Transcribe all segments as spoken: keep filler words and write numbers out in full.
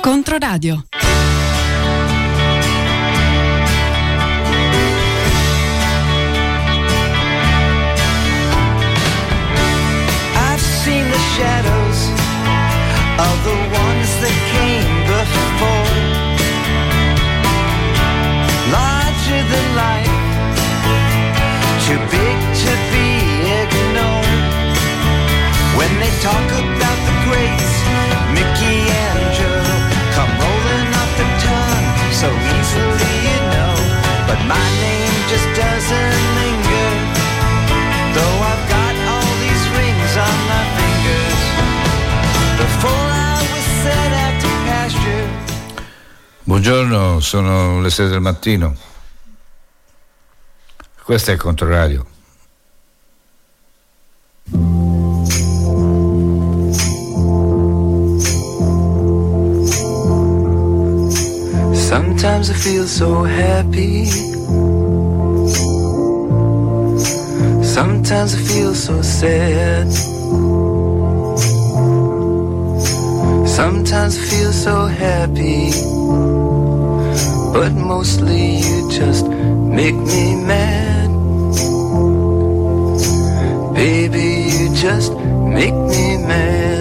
Controradio. I've seen the shadows of the ones that came before, larger than life, too big to be ignored. When they talk about the greats, Mickey and Joe come rolling off the tongue so easily, you know. But my name just doesn't linger, though I've got all these rings on my fingers. Before I was set out to pasture. Buongiorno, sono le sei del mattino. Questo è Controradio. Sometimes I feel so happy, sometimes I feel so sad, sometimes I feel so happy, but mostly you just make me mad. Baby, you just make me mad.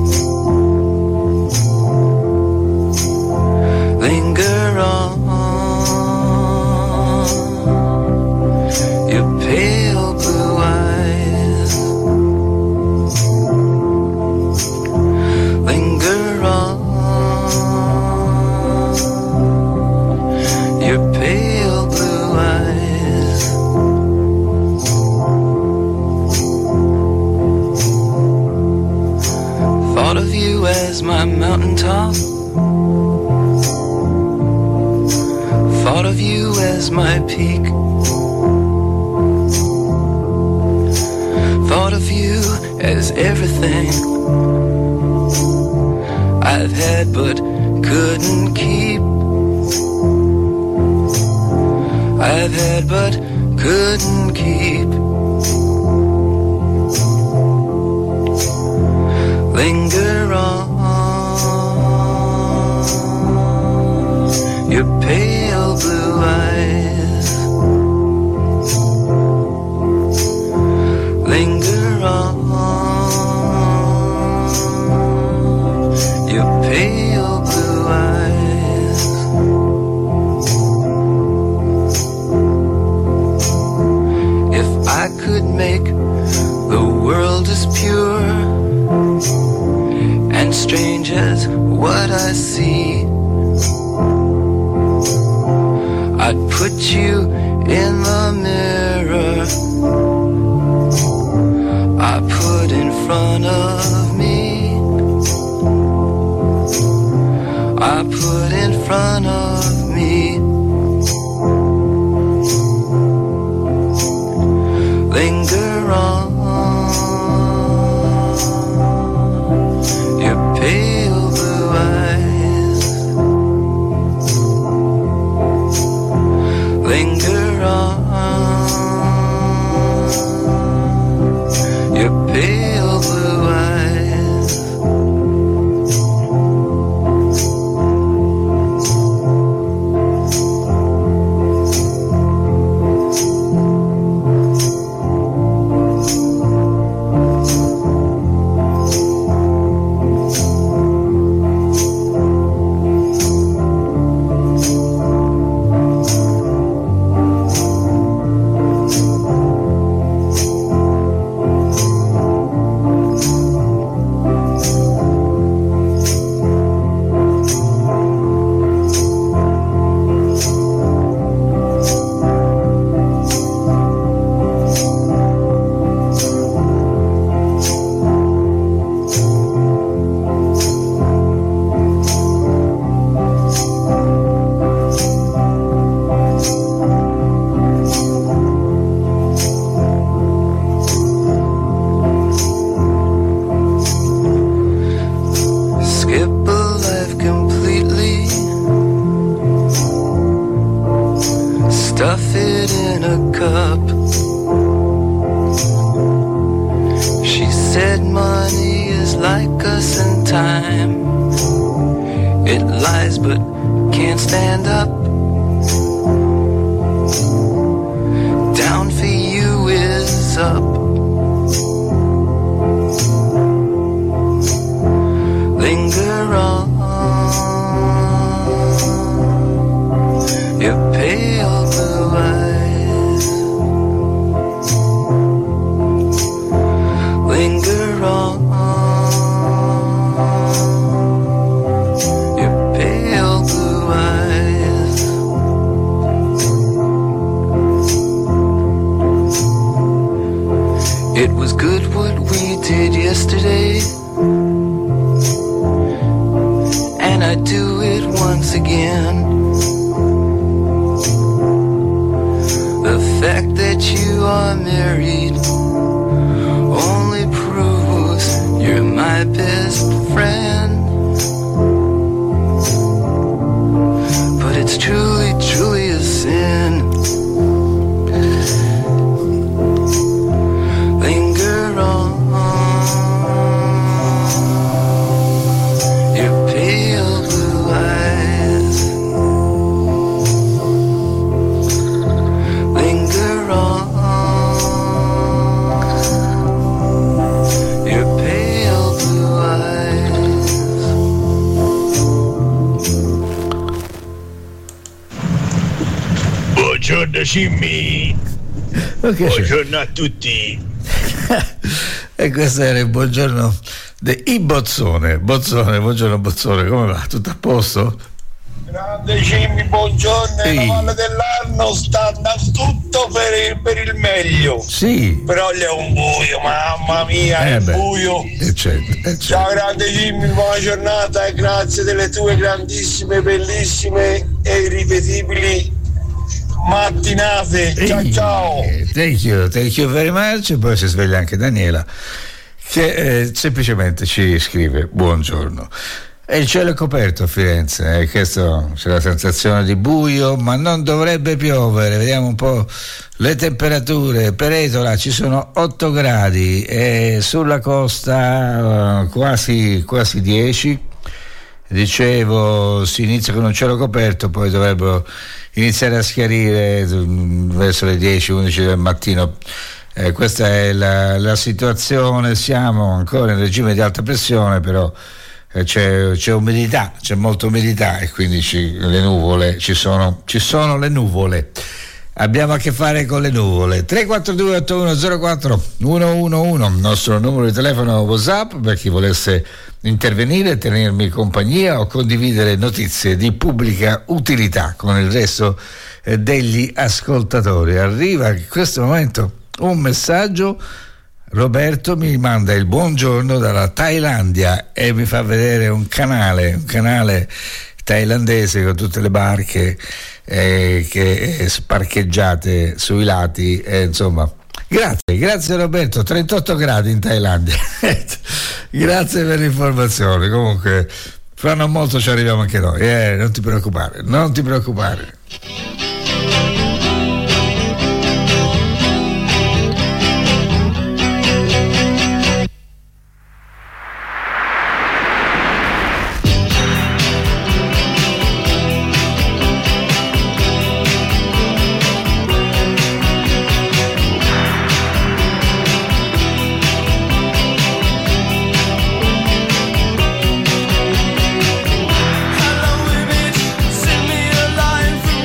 Linger on, your pale blue eyes. Linger on, your pale blue eyes. Thought of you as my mountaintop, thought of you as my peak, thought of you as everything I've had but couldn't keep. I've had but couldn't keep. Linger on, your pale blue eyes. Linger on, your pale blue eyes. If I could make the world as pure and strange as what I see, I'd put you in the mirror I put in front of me. I put in front of me. Linger on, your pale blue eyes. Linger on, your pale blue eyes. It lies but can't stand up. Down for you is up. Linger on, your pale blue eyes. Linger on, your pale blue eyes. It was good what we did yesterday, and I'd do it once again. The fact that you are married only proves you're my best friend. But it's truly, truly a sin. Linger on, your pale blue eyes. Linger on, your pale blue eyes. Buongiorno Jimmy. Okay, buongiorno a tutti. E questo era il buongiorno di I Bozzone. Bozzone, buongiorno Bozzone, come va? Tutto a posto? Grande Jimmy, buongiorno. Ehi. La Valle dell'Arno sta andando tutto per il, per il meglio. Sì. Però lì è un buio, mamma mia, Eh è beh, buio. e certo, e certo. Ciao grande Jimmy, buona giornata e grazie delle tue grandissime, bellissime e irripetibili mattinate. Ciao Ehi, ciao. Thank you, thank you very much. E poi si sveglia anche Daniela, che eh, semplicemente ci scrive buongiorno. E il cielo è coperto a Firenze, e questo c'è la sensazione di buio, ma non dovrebbe piovere. Vediamo un po' le temperature. Per Etola ci sono otto gradi e sulla costa uh, quasi, quasi dieci. Dicevo, si inizia con un cielo coperto, poi dovrebbero iniziare a schiarire verso le dieci undici del mattino. Eh, questa è la, la situazione. Siamo ancora in regime di alta pressione, però eh, c'è, c'è umidità, c'è molta umidità, e quindi ci, le nuvole ci sono, ci sono le nuvole. Abbiamo a che fare con le nuvole. Tre quattro due otto uno zero quattro uno uno uno, il nostro numero di telefono WhatsApp per chi volesse intervenire, tenermi compagnia o condividere notizie di pubblica utilità con il resto eh, degli ascoltatori. Arriva in questo momento un messaggio. Roberto mi manda il buongiorno dalla Thailandia e mi fa vedere un canale, un canale thailandese con tutte le barche eh, che eh, sparcheggiate sui lati, eh, insomma. Grazie, grazie Roberto. trentotto gradi in Thailandia. Grazie per l'informazione. Comunque fra non molto ci arriviamo anche noi, eh, non ti preoccupare, non ti preoccupare. Hello image, send me a line from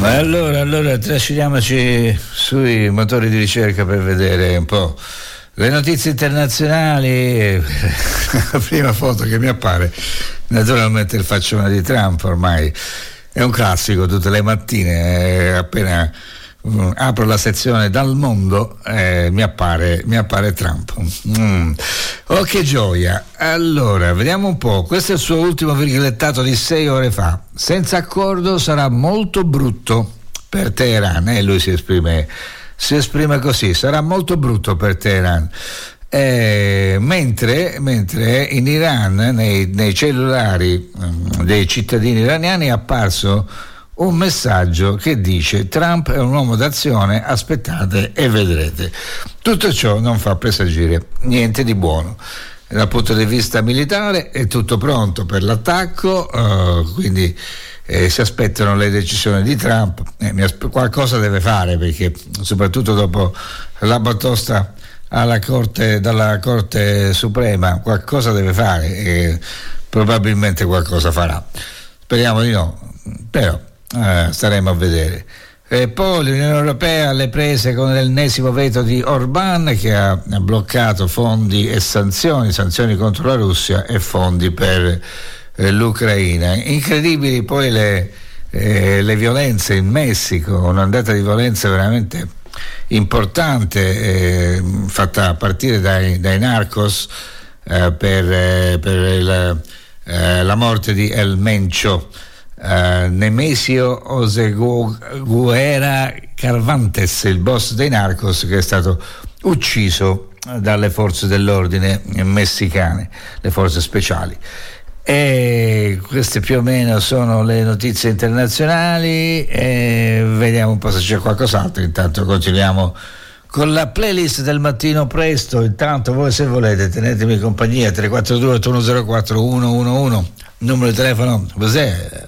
Allora, allora trasciniamoci sui motori di ricerca per vedere un po' le notizie internazionali. La prima foto che mi appare, naturalmente, il faccione di Trump. Ormai è un classico, tutte le mattine, eh, appena um, apro la sezione dal mondo, eh, mi appare mi appare Trump. Mm. Oh, che gioia! Allora, vediamo un po'. Questo è il suo ultimo virgolettato di sei ore fa. Senza accordo sarà molto brutto per Teheran, e eh, lui si esprime si esprime così: sarà molto brutto per Teheran. Eh, mentre, mentre in Iran, nei, nei cellulari um, dei cittadini iraniani, è apparso un messaggio che dice: Trump è un uomo d'azione, aspettate e vedrete. Tutto ciò non fa presagire niente di buono. Dal punto di vista militare è tutto pronto per l'attacco, uh, quindi eh, si aspettano le decisioni di Trump. Eh, aspe- qualcosa deve fare, perché soprattutto dopo la batosta alla corte, dalla Corte Suprema, qualcosa deve fare, e probabilmente qualcosa farà. Speriamo di no, però eh, staremo a vedere. E poi l'Unione Europea alle prese con l'ennesimo veto di Orbán, che ha bloccato fondi e sanzioni, sanzioni contro la Russia e fondi per eh, l'Ucraina. Incredibili poi le, eh, le violenze in Messico, un'ondata di violenza veramente importante, eh, fatta a partire dai, dai narcos, eh, per, eh, per il, eh, la morte di El Mencho, eh, Nemesio Oseguera Carvantes, il boss dei narcos, che è stato ucciso dalle forze dell'ordine messicane, le forze speciali. E queste più o meno sono le notizie internazionali, e vediamo un po' se c'è qualcos'altro. Intanto continuiamo con la playlist del mattino presto. Intanto voi, se volete, tenetemi compagnia. Tre quattro due otto uno zero quattro uno uno uno, numero di telefono WhatsApp.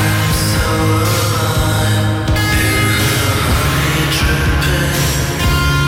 Dripping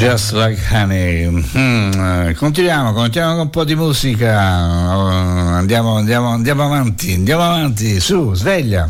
Just Like Honey. Mm, continuiamo, continuiamo con un po' di musica. Andiamo, andiamo, andiamo avanti, andiamo avanti, su, sveglia.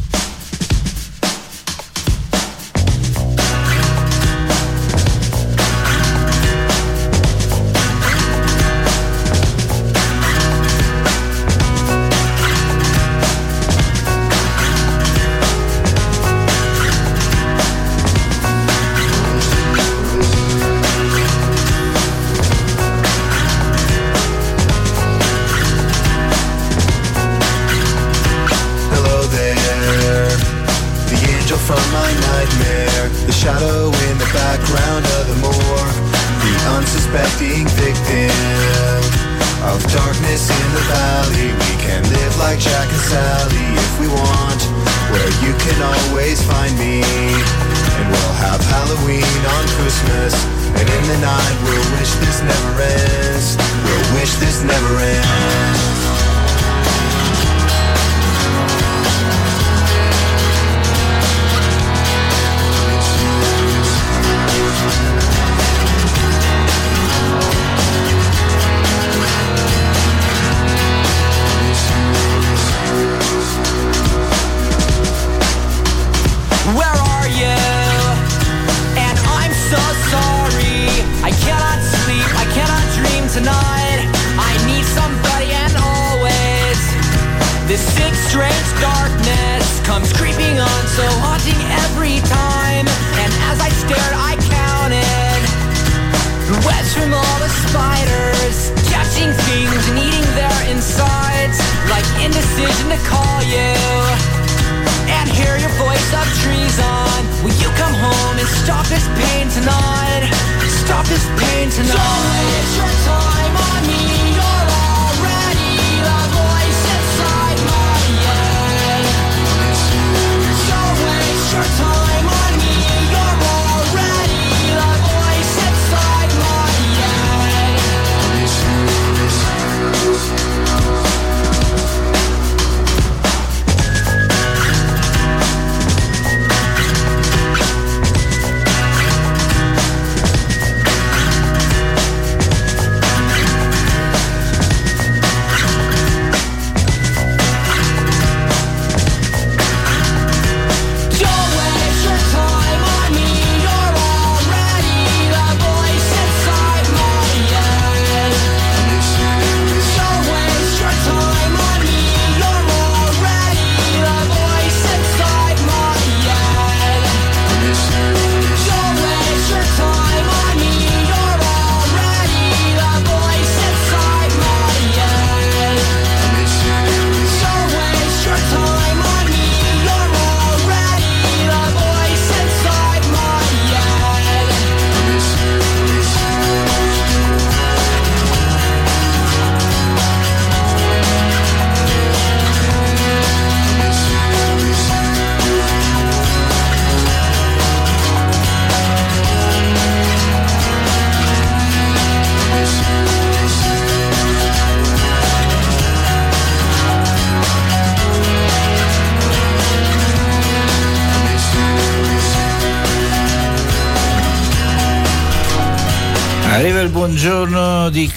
Arriva il buongiorno di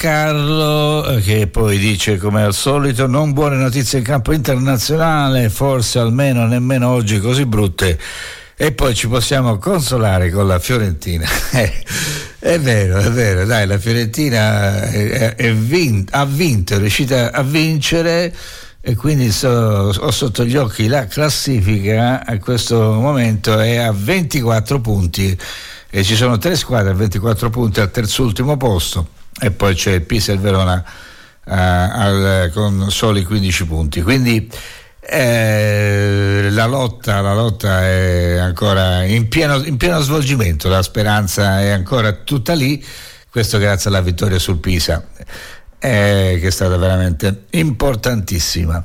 Carlo che poi dice, come al solito, non buone notizie in campo internazionale, forse almeno nemmeno oggi così brutte, e poi ci possiamo consolare con la Fiorentina. È vero, è vero, dai, la Fiorentina è, è vin- ha vinto, è riuscita a vincere, e quindi so, ho sotto gli occhi la classifica. A questo momento è a ventiquattro punti e ci sono tre squadre a ventiquattro punti al terzultimo posto, e poi c'è il Pisa e il Verona uh, al, con soli quindici punti, quindi eh, la lotta la lotta è ancora in pieno, in pieno svolgimento, la speranza è ancora tutta lì, questo grazie alla vittoria sul Pisa, eh, che è stata veramente importantissima.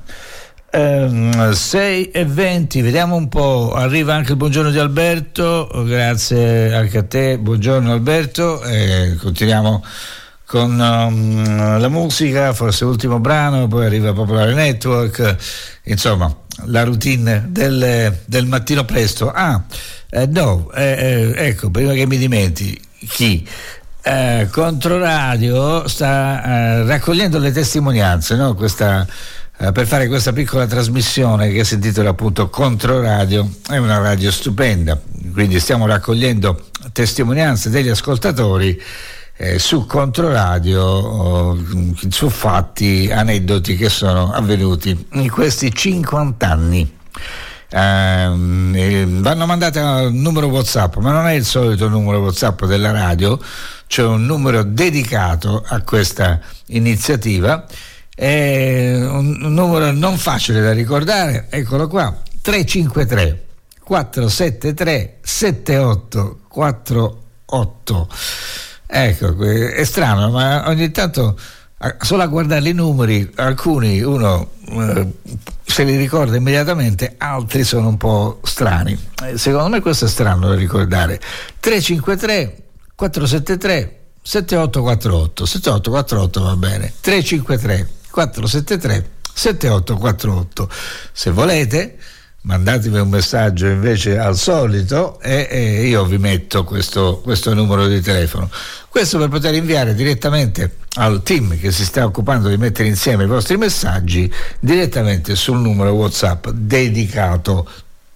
sei e venti, vediamo un po', arriva anche il buongiorno di Alberto, grazie anche a te, buongiorno Alberto, e continuiamo con um, la musica, forse l'ultimo brano, poi arriva Popolare Network, insomma la routine del, del mattino presto. Ah, eh, no, eh, eh, ecco, prima che mi dimentichi, chi? Eh, Controradio sta eh, raccogliendo le testimonianze, no? Questa, eh, per fare questa piccola trasmissione che si intitola appunto Controradio. È una radio stupenda, quindi stiamo raccogliendo testimonianze degli ascoltatori eh, su Controradio, eh, su fatti, aneddoti che sono avvenuti in questi cinquanta anni. Eh, vanno mandate al numero WhatsApp, ma non è il solito numero WhatsApp della radio, c'è un numero dedicato a questa iniziativa, è un, un numero non facile da ricordare, eccolo qua: tre cinque tre quattro sette tre sette otto quattro otto. Ecco, è strano, ma ogni tanto solo a guardare i numeri alcuni uno eh, se li ricorda immediatamente, altri sono un po' strani. Eh, secondo me questo è strano da ricordare. Tre cinque tre quattro sette tre sette otto quattro otto. sette otto quattro otto va bene. tre cinque tre quattro sette tre sette otto quattro otto. Se volete mandatemi un messaggio invece al solito e, e io vi metto questo, questo numero di telefono. Questo per poter inviare direttamente al team che si sta occupando di mettere insieme i vostri messaggi direttamente sul numero WhatsApp dedicato.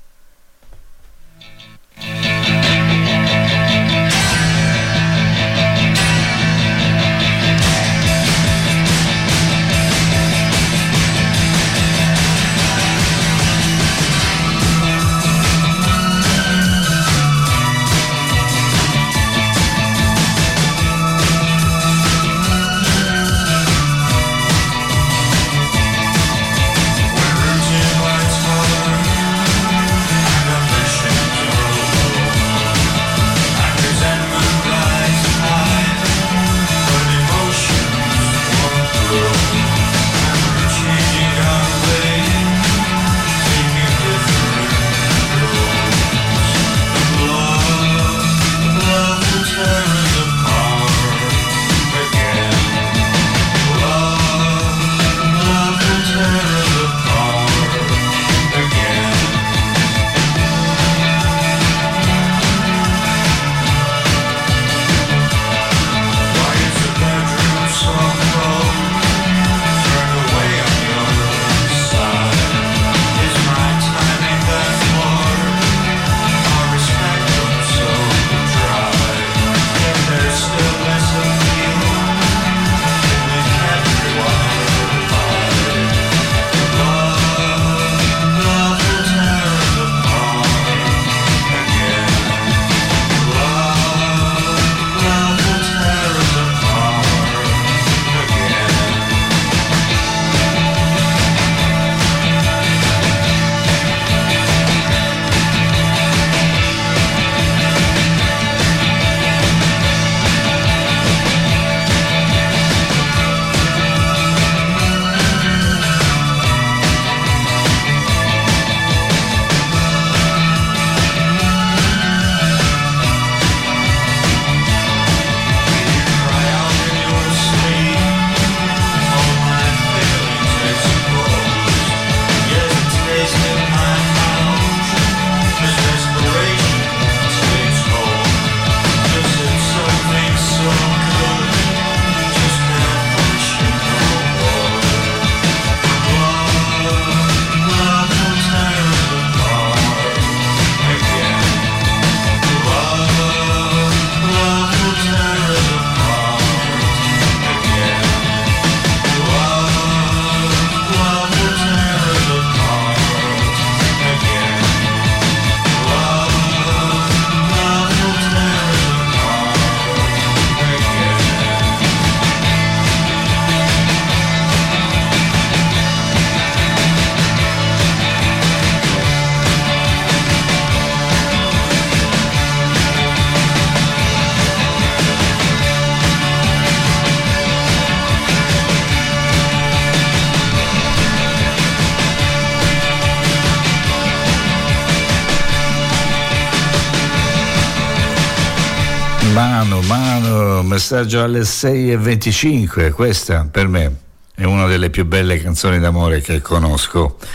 Mano, mano, messaggio alle sei e venticinque. Questa per me è una delle più belle canzoni d'amore che conosco.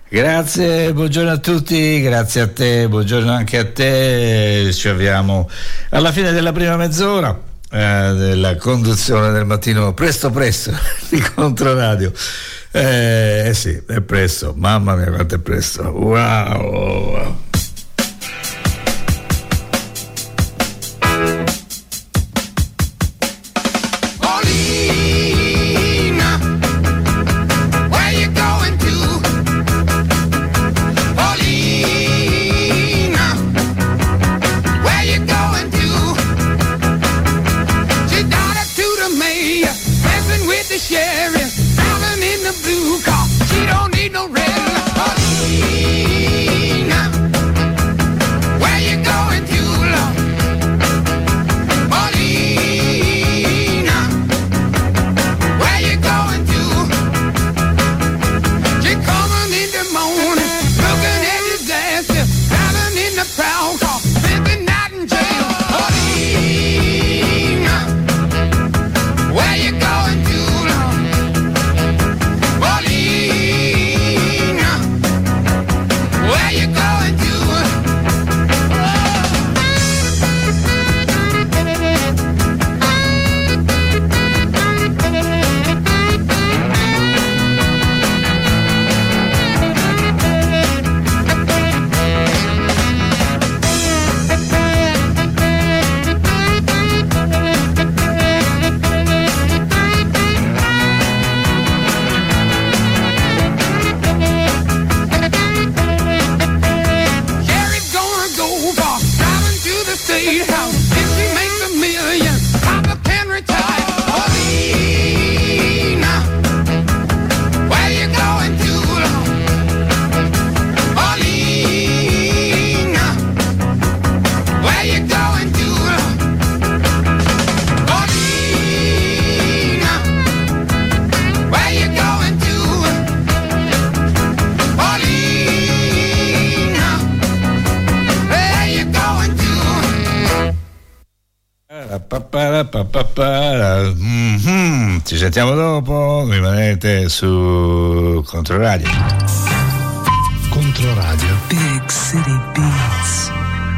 Grazie, buongiorno a tutti, grazie a te, buongiorno anche a te. Ci avviamo alla fine della prima mezz'ora eh, della conduzione del mattino presto presto di Controradio. Eh, eh sì, è presto, mamma mia quanto è presto, wow, wow. Mm-hmm. Ci sentiamo dopo, rimanete su Controradio. Controradio Big City Beats.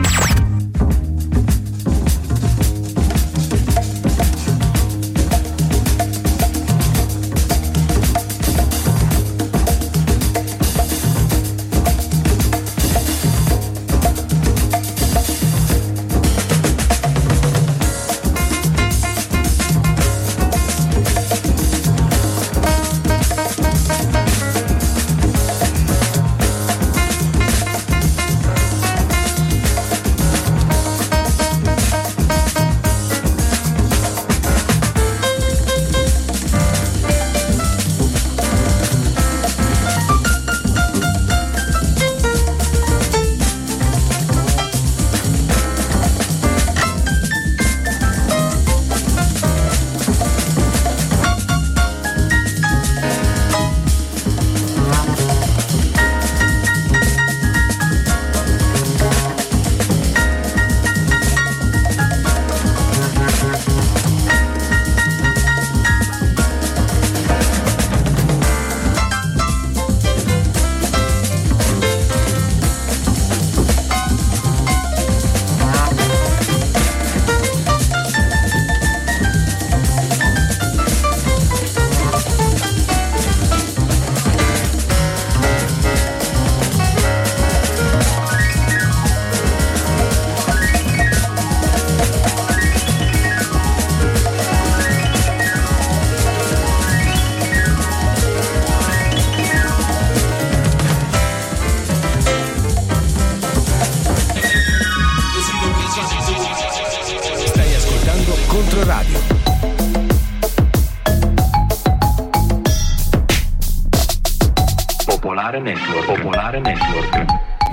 Popolare Network. Popolare Network.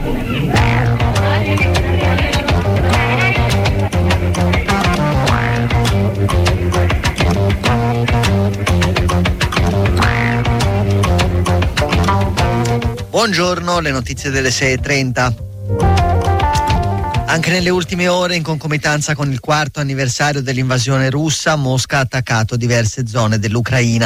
Buongiorno, le notizie delle sei e trenta. Anche nelle ultime ore, in concomitanza con il quarto anniversario dell'invasione russa, Mosca ha attaccato diverse zone dell'Ucraina.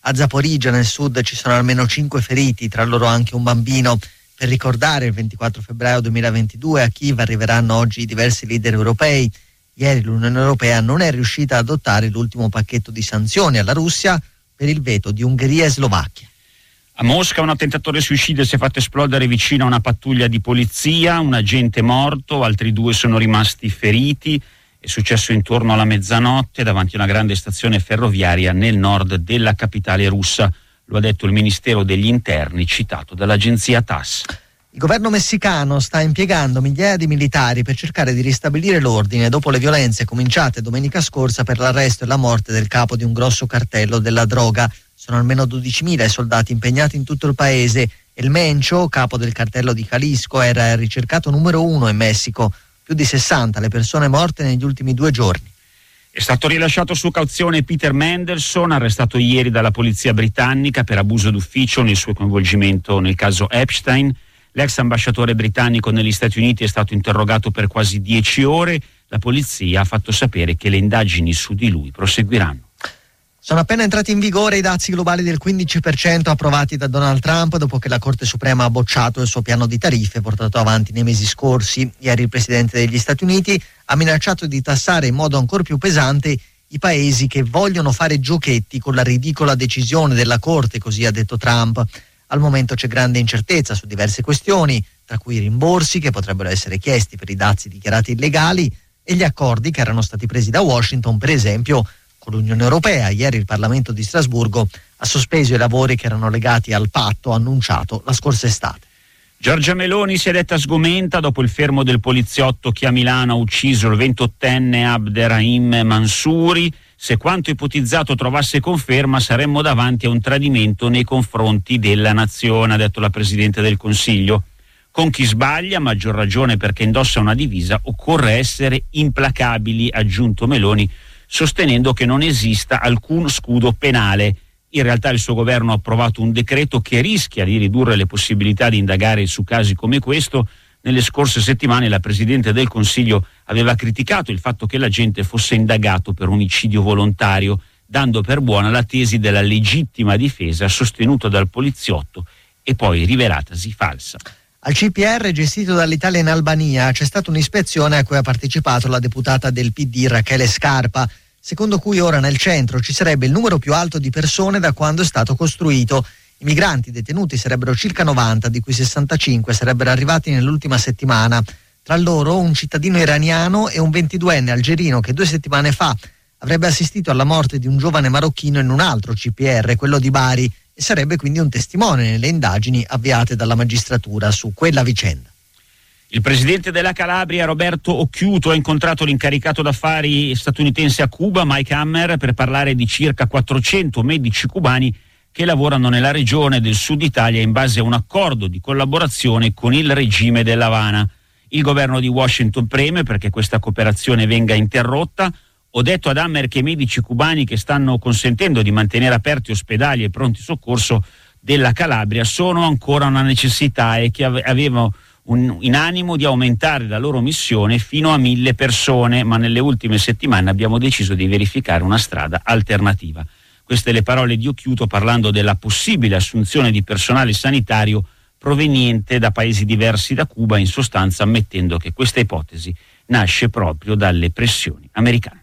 A Zaporizhzhia nel sud ci sono almeno cinque feriti, tra loro anche un bambino. Per ricordare il ventiquattro febbraio duemilaventidue a Kiev arriveranno oggi diversi leader europei. Ieri l'Unione Europea non è riuscita ad adottare l'ultimo pacchetto di sanzioni alla Russia per il veto di Ungheria e Slovacchia. A Mosca un attentatore suicida si è fatto esplodere vicino a una pattuglia di polizia, un agente morto, altri due sono rimasti feriti. È successo intorno alla mezzanotte davanti a una grande stazione ferroviaria nel nord della capitale russa. Lo ha detto il Ministero degli Interni, citato dall'agenzia T A S S. Il governo messicano sta impiegando migliaia di militari per cercare di ristabilire l'ordine dopo le violenze cominciate domenica scorsa per l'arresto e la morte del capo di un grosso cartello della droga. Sono almeno dodicimila i soldati impegnati in tutto il paese. El Mencho, capo del cartello di Jalisco, era il ricercato numero uno in Messico. Più di sessanta le persone morte negli ultimi due giorni. È stato rilasciato su cauzione Peter Mandelson, arrestato ieri dalla polizia britannica per abuso d'ufficio nel suo coinvolgimento nel caso Epstein. L'ex ambasciatore britannico negli Stati Uniti è stato interrogato per quasi dieci ore. La polizia ha fatto sapere che le indagini su di lui proseguiranno. Sono appena entrati in vigore i dazi globali del quindici per cento approvati da Donald Trump dopo che la Corte Suprema ha bocciato il suo piano di tariffe portato avanti nei mesi scorsi. Ieri il Presidente degli Stati Uniti ha minacciato di tassare in modo ancora più pesante i paesi che vogliono fare giochetti con la ridicola decisione della Corte, così ha detto Trump. Al momento c'è grande incertezza su diverse questioni, tra cui i rimborsi che potrebbero essere chiesti per i dazi dichiarati illegali e gli accordi che erano stati presi da Washington, per esempio con l'Unione Europea. Ieri il Parlamento di Strasburgo ha sospeso i lavori che erano legati al patto annunciato la scorsa estate. Giorgia Meloni si è detta sgomenta dopo il fermo del poliziotto che a Milano ha ucciso il ventottenne Abderrahim Mansouri. Se quanto ipotizzato trovasse conferma saremmo davanti a un tradimento nei confronti della nazione, ha detto la Presidente del Consiglio. Con chi sbaglia, a maggior ragione perché indossa una divisa, occorre essere implacabili, ha aggiunto Meloni, sostenendo che non esista alcun scudo penale. In realtà il suo governo ha approvato un decreto che rischia di ridurre le possibilità di indagare su casi come questo. Nelle scorse settimane la Presidente del Consiglio aveva criticato il fatto che l'agente fosse indagato per omicidio volontario, dando per buona la tesi della legittima difesa sostenuta dal poliziotto e poi rivelatasi falsa. Al C P R gestito dall'Italia in Albania c'è stata un'ispezione a cui ha partecipato la deputata del P D Rachele Scarpa, secondo cui ora nel centro ci sarebbe il numero più alto di persone da quando è stato costruito. I migranti detenuti sarebbero circa novanta, di cui sessantacinque sarebbero arrivati nell'ultima settimana. Tra loro un cittadino iraniano e un ventiduenne algerino che due settimane fa avrebbe assistito alla morte di un giovane marocchino in un altro C P R, quello di Bari, e sarebbe quindi un testimone nelle indagini avviate dalla magistratura su quella vicenda. Il presidente della Calabria, Roberto Occhiuto, ha incontrato l'incaricato d'affari statunitense a Cuba, Mike Hammer, per parlare di circa quattrocento medici cubani che lavorano nella regione del sud Italia in base a un accordo di collaborazione con il regime dell'Havana. Il governo di Washington preme perché questa cooperazione venga interrotta. Ho detto ad Hammer che i medici cubani che stanno consentendo di mantenere aperti ospedali e pronti soccorso della Calabria sono ancora una necessità e che avevano un, in animo di aumentare la loro missione fino a mille persone, ma nelle ultime settimane abbiamo deciso di verificare una strada alternativa. Queste le parole di Occhiuto parlando della possibile assunzione di personale sanitario proveniente da paesi diversi da Cuba, in sostanza ammettendo che questa ipotesi nasce proprio dalle pressioni americane.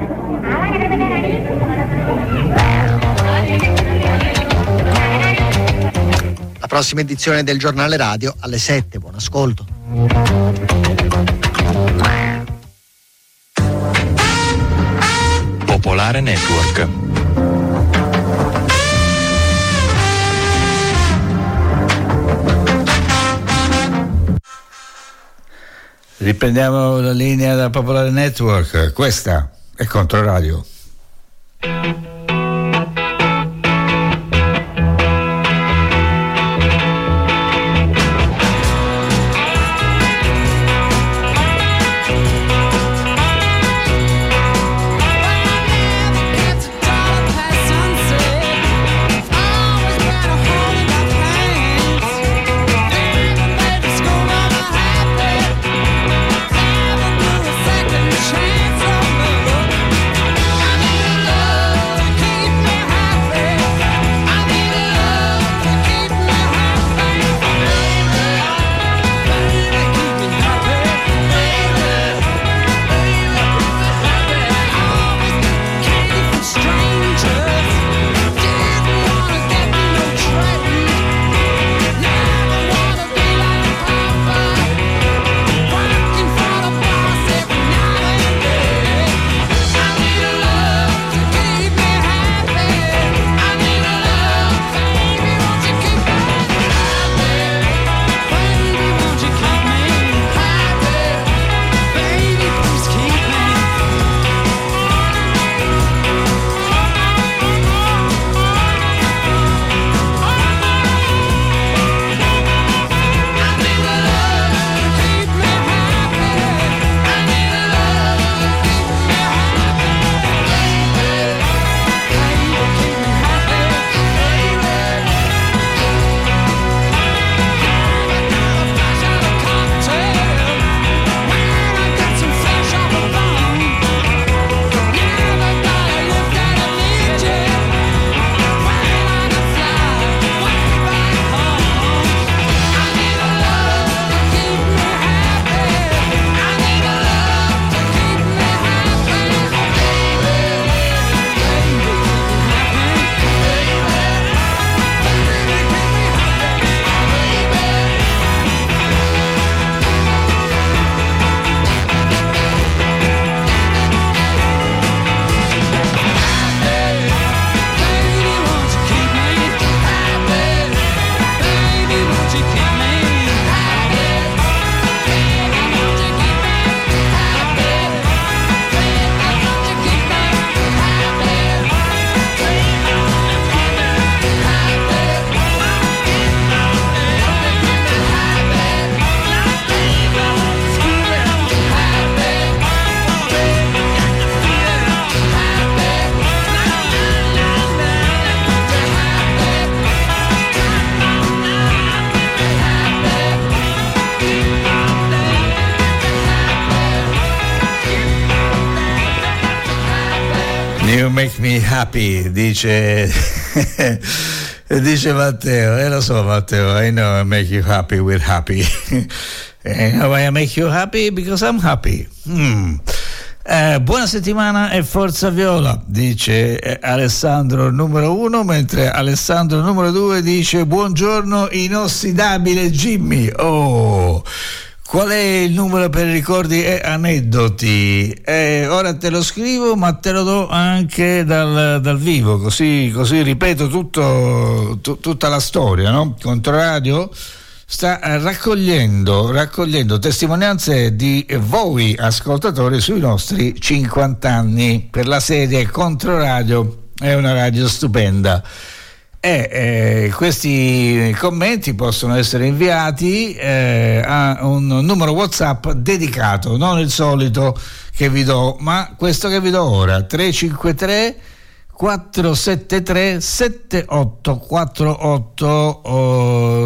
La prossima edizione del giornale radio alle sette. Buon ascolto. Popolare Network. Riprendiamo la linea da Popolare Network. Questa è Controradio. Second chance on the look. I'm in love. make me happy, dice dice Matteo, e eh, lo so Matteo, I know I make you happy with happy. I know I make you happy because I'm happy. Mm. Eh, buona settimana e forza viola, dice eh, Alessandro numero uno, mentre Alessandro numero due dice buongiorno inossidabile Jimmy. Oh, qual è il numero per ricordi e aneddoti? Eh, ora te lo scrivo, ma te lo do anche dal, dal vivo, così, così ripeto tutto, tu, tutta la storia, no? Controradio sta raccogliendo, raccogliendo testimonianze di voi ascoltatori sui nostri cinquanta anni per la serie Controradio, è una radio stupenda. E eh, questi commenti possono essere inviati eh, a un numero WhatsApp dedicato, non il solito che vi do, ma questo che vi do ora, tre cinque tre quattro sette tre sette otto quattro otto. Oh,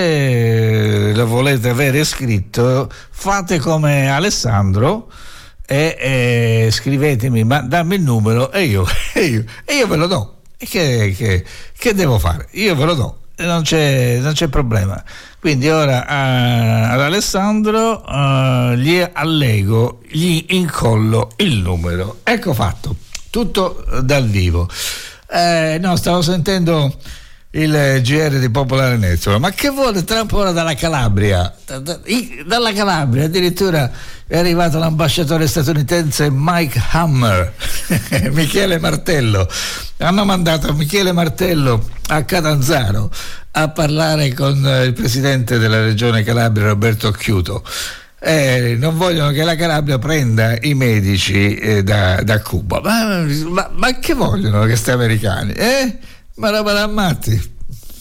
se lo volete avere scritto, fate come Alessandro e, e scrivetemi, ma dammi il numero e io, e io, e io ve lo do. Che, che, che devo fare? Io ve lo do, non c'è, non c'è problema. Quindi ora uh, ad Alessandro uh, gli allego, gli incollo il numero. Ecco fatto, tutto dal vivo. Eh, no, stavo sentendo il G R di Popolare Network, ma che vuole Trump ora dalla Calabria? Dalla Calabria addirittura è arrivato l'ambasciatore statunitense Mike Hammer. Michele Martello, hanno mandato Michele Martello a Catanzaro a parlare con il presidente della regione Calabria Roberto Occhiuto. Eh, non vogliono che la Calabria prenda i medici eh, da, da Cuba, ma, ma, ma che vogliono questi americani? Eh? Ma roba da matti.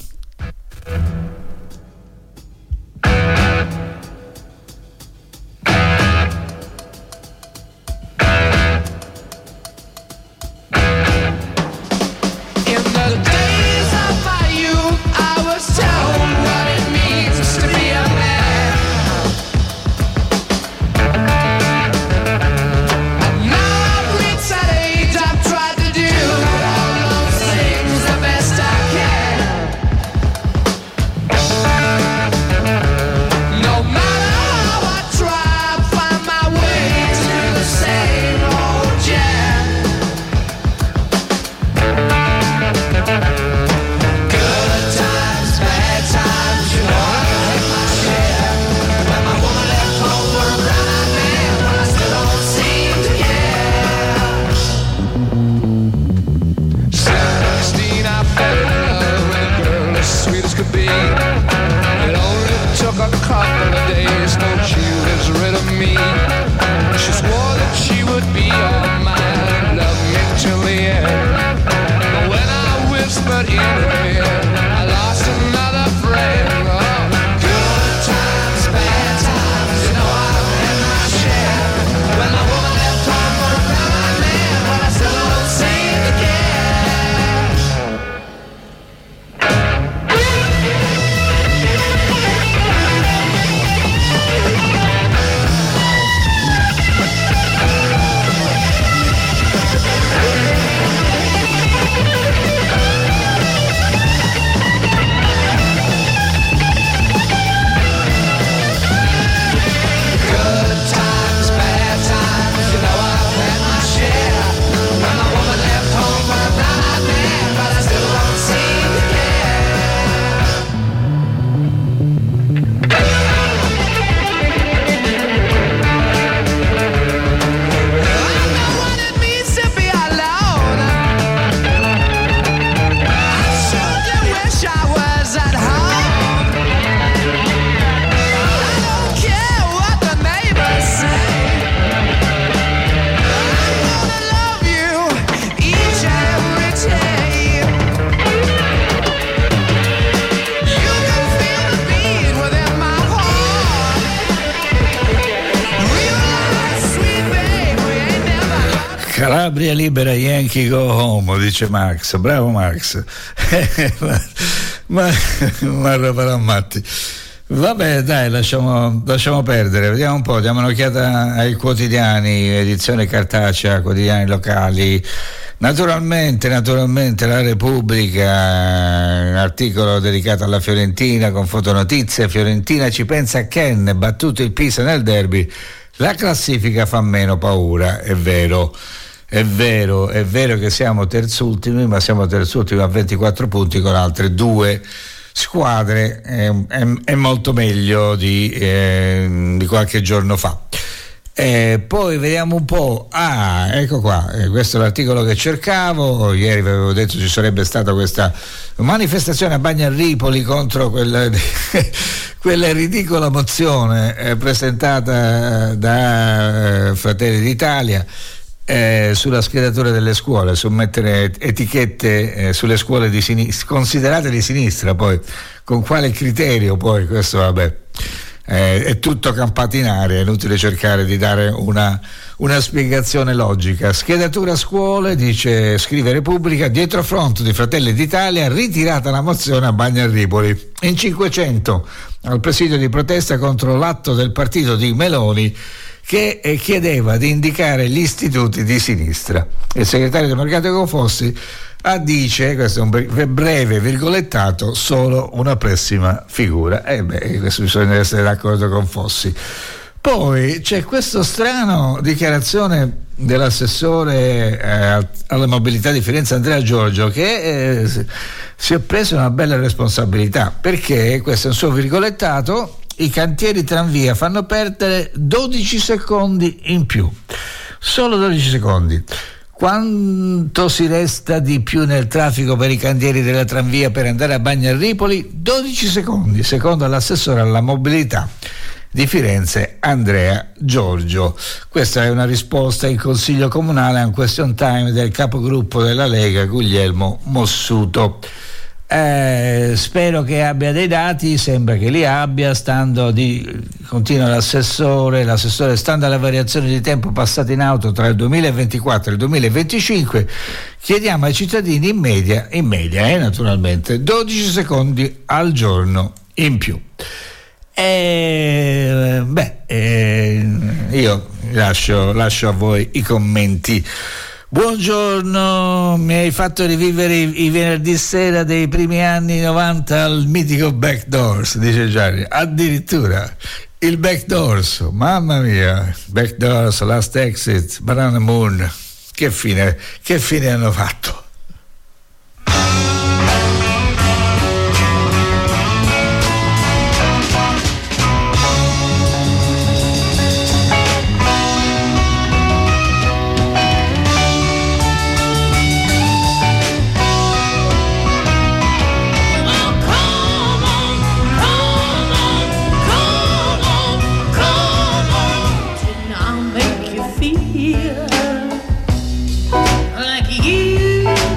Calabria libera, Yankee go home, dice Max. Bravo Max. ma, ma, ma roba matti. Vabbè, dai, lasciamo, lasciamo perdere, vediamo un po', diamo un'occhiata ai quotidiani, edizione cartacea, quotidiani locali. Naturalmente, naturalmente la Repubblica, un articolo dedicato alla Fiorentina con fotonotizie. Fiorentina ci pensa a Ken, battuto il Pisa nel derby, la classifica fa meno paura. È vero, è vero, è vero che siamo terzultimi, ma siamo terzultimi a ventiquattro punti con altre due squadre, è, è, è molto meglio di, eh, di qualche giorno fa. Eh, poi vediamo un po', ah ecco qua, eh, questo è l'articolo che cercavo. Ieri vi avevo detto ci sarebbe stata questa manifestazione a Bagnarripoli contro quella, quella ridicola mozione eh, presentata da eh, Fratelli d'Italia eh, sulla schedatura delle scuole, su mettere etichette eh, sulle scuole di sinistra, considerate di sinistra. Poi con quale criterio? Poi questo vabbè, Eh, è tutto campato in aria, è inutile cercare di dare una, una spiegazione logica. Schedatura scuole, dice, scrive Repubblica, dietro front di Fratelli d'Italia, ritirata la mozione a Bagnarripoli. In cinquecento al presidio di protesta contro l'atto del partito di Meloni che eh, chiedeva di indicare gli istituti di sinistra. Il segretario del Mercato Fossi addice, questo è un breve virgolettato, solo una pessima figura. E eh beh, questo bisogna essere d'accordo con Fossi. Poi c'è questa strana dichiarazione dell'assessore eh, alla mobilità di Firenze Andrea Giorgio, che eh, si è preso una bella responsabilità, perché questo è un suo virgolettato: i cantieri tranvia fanno perdere dodici secondi in più, solo dodici secondi. Quanto si resta di più nel traffico per i cantieri della tranvia per andare a Bagnarripoli? dodici secondi, secondo l'assessore alla mobilità di Firenze Andrea Giorgio. Questa è una risposta in consiglio comunale a un question time del capogruppo della Lega Guglielmo Mossuto. Eh, spero che abbia dei dati, sembra che li abbia, stando di, continua l'assessore, l'assessore stando alle variazioni di tempo passate in auto tra il duemilaventiquattro e il duemilaventicinque, chiediamo ai cittadini in media, in media eh, naturalmente, dodici secondi al giorno in più. Eh, beh, eh, io lascio, lascio a voi i commenti. Buongiorno, mi hai fatto rivivere i, i venerdì sera dei primi anni novanta al mitico Backdoors, dice Gianni. Addirittura il Backdoors, mamma mia, Backdoors, Last Exit, Banana Moon, che fine, che fine hanno fatto? Like you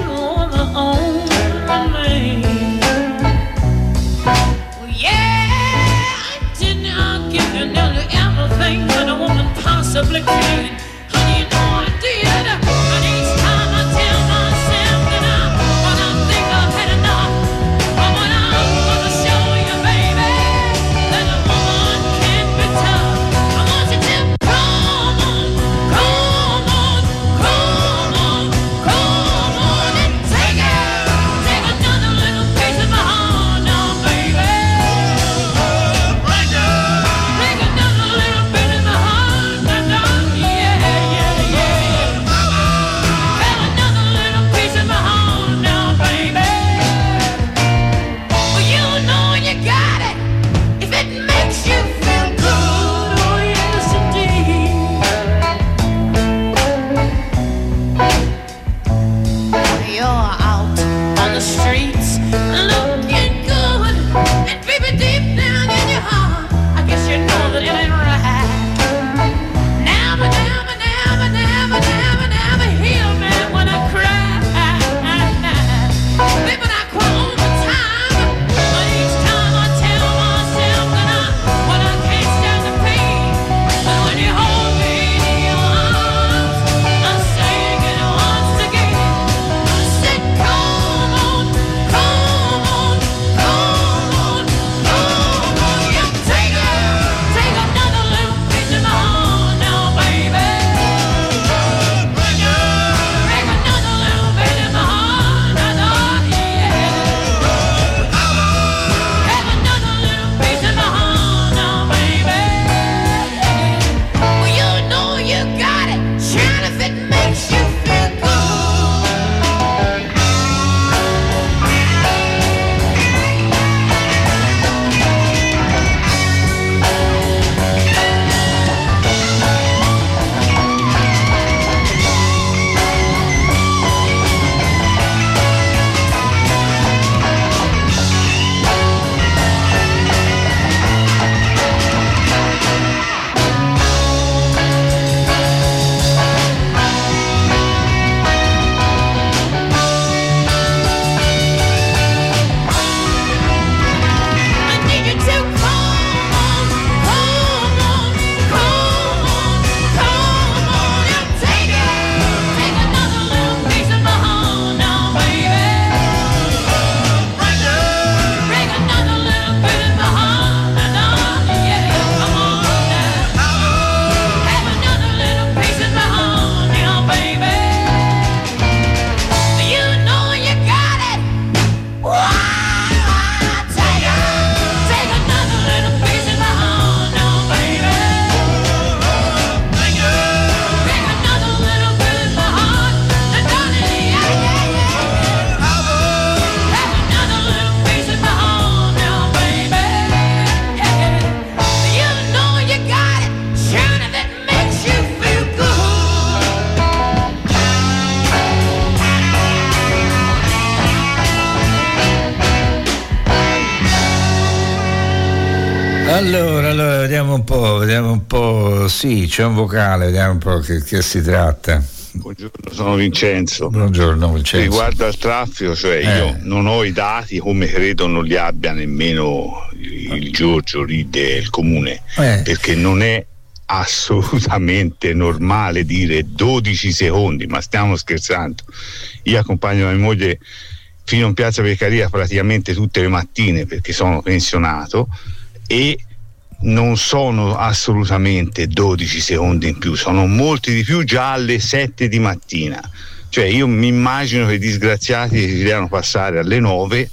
Allora, allora, vediamo un po', vediamo un po', sì, c'è un vocale, vediamo un po' che, che si tratta. Buongiorno, sono Vincenzo. Buongiorno Vincenzo. Riguardo al traffico, cioè eh. io non ho i dati, come credo non li abbia nemmeno il Giorgio Ride, il comune, eh. perché non è assolutamente normale dire dodici secondi, ma stiamo scherzando. Io accompagno mia moglie fino in Piazza Beccaria praticamente tutte le mattine perché sono pensionato e non sono assolutamente dodici secondi in più, sono molti di più già alle sette di mattina. Cioè io mi immagino che i disgraziati si devono passare alle nove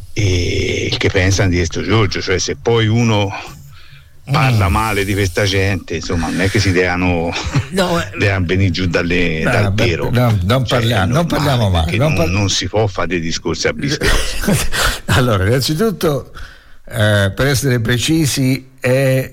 e che pensano di questo Giorgio, cioè se poi uno parla male di questa gente, insomma non è che si devono, no, devono venire giù dalle, no, dal pero. No, non, cioè, parliamo, non parliamo mai. Non, par- non si può fare dei discorsi ambiziosi. Allora, innanzitutto, eh, per essere precisi, è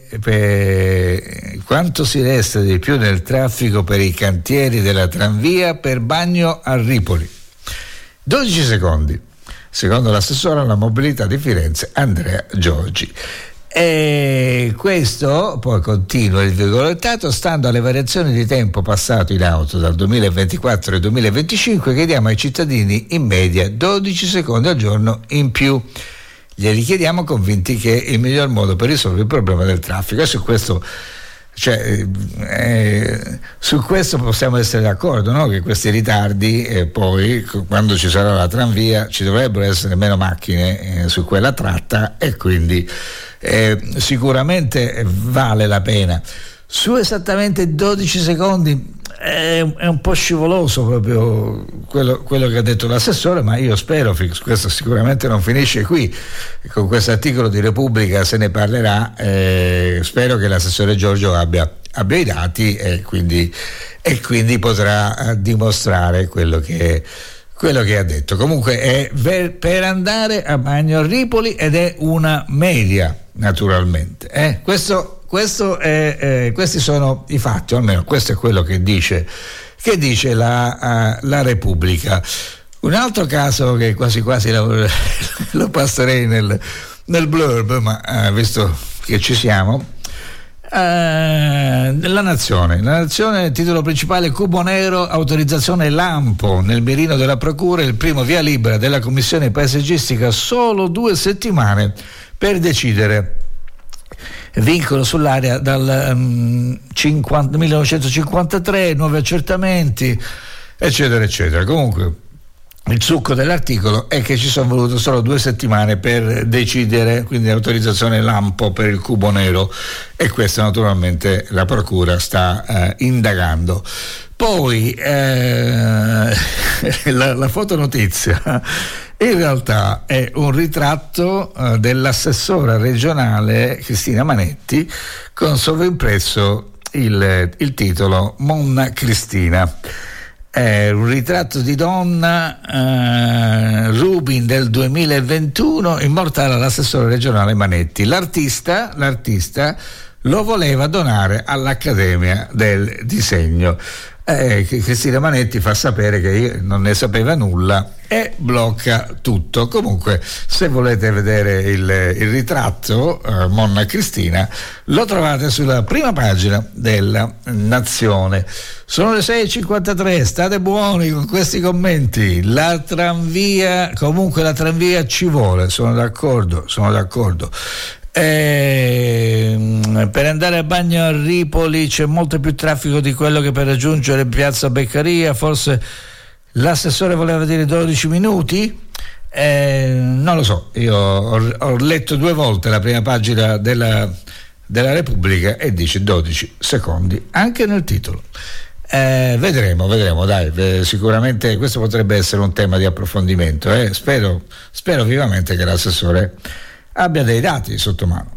per quanto si resta di più nel traffico per i cantieri della tranvia per Bagno a Ripoli. dodici secondi, secondo l'assessore alla mobilità di Firenze Andrea Giorgi. E questo poi continua il virgolettato: stando alle variazioni di tempo passato in auto dal duemilaventiquattro al duemilaventicinque, chiediamo ai cittadini in media dodici secondi al giorno in più. Glieli chiediamo convinti che è il miglior modo per risolvere il problema del traffico. E su questo, cioè, eh, su questo possiamo essere d'accordo, no? Che questi ritardi, eh, poi quando ci sarà la tranvia ci dovrebbero essere meno macchine eh, su quella tratta e quindi eh, sicuramente vale la pena. Su esattamente dodici secondi è, è un po' scivoloso proprio quello, quello che ha detto l'assessore, ma io spero, questo sicuramente non finisce qui, con questo articolo di Repubblica se ne parlerà, eh, spero che l'assessore Giorgio abbia, abbia i dati e quindi, e quindi potrà dimostrare quello che, quello che ha detto. Comunque è ver, per andare a Bagno a Ripoli ed è una media, naturalmente. Eh? Questo Questo è, eh, questi sono i fatti, o almeno questo è quello che dice, che dice la, uh, la Repubblica. Un altro caso che quasi quasi lo, lo passerei nel, nel blurb, ma uh, visto che ci siamo, uh, la Nazione. La Nazione, titolo principale: Cubo Nero, autorizzazione lampo nel mirino della Procura, il primo via libera della Commissione paesaggistica, solo due settimane per decidere. Vincolo sull'area dal um, cinquanta, millenovecentocinquantatré, nuovi accertamenti, eccetera eccetera. Comunque il succo dell'articolo è che ci sono volute solo due settimane per decidere, quindi autorizzazione lampo per il Cubo Nero, e questo naturalmente la Procura sta eh, indagando. Poi eh, la, la fotonotizia in realtà è un ritratto uh, dell'assessora regionale Cristina Manetti con sovraimpresso il, il titolo Monna Cristina. È un ritratto di donna, uh, Rubin del duemilaventuno, immortala l'assessore regionale Manetti. L'artista, l'artista lo voleva donare all'Accademia del Disegno. Eh, Cristina Manetti fa sapere che non ne sapeva nulla e blocca tutto. Comunque, se volete vedere il, il ritratto eh, Monna Cristina, lo trovate sulla prima pagina della Nazione. Sono le sei e cinquantatré, state buoni con questi commenti. La tranvia, comunque la tranvia ci vuole, sono d'accordo, sono d'accordo. Eh, per andare a Bagno a Ripoli c'è molto più traffico di quello che per raggiungere Piazza Beccaria. Forse l'assessore voleva dire dodici minuti, eh, non lo so. Io ho, ho letto due volte la prima pagina della, della Repubblica e dice dodici secondi anche nel titolo. Eh, vedremo, vedremo, dai, eh, sicuramente questo potrebbe essere un tema di approfondimento. Eh. Spero, spero vivamente che l'assessore abbia dei dati sotto mano.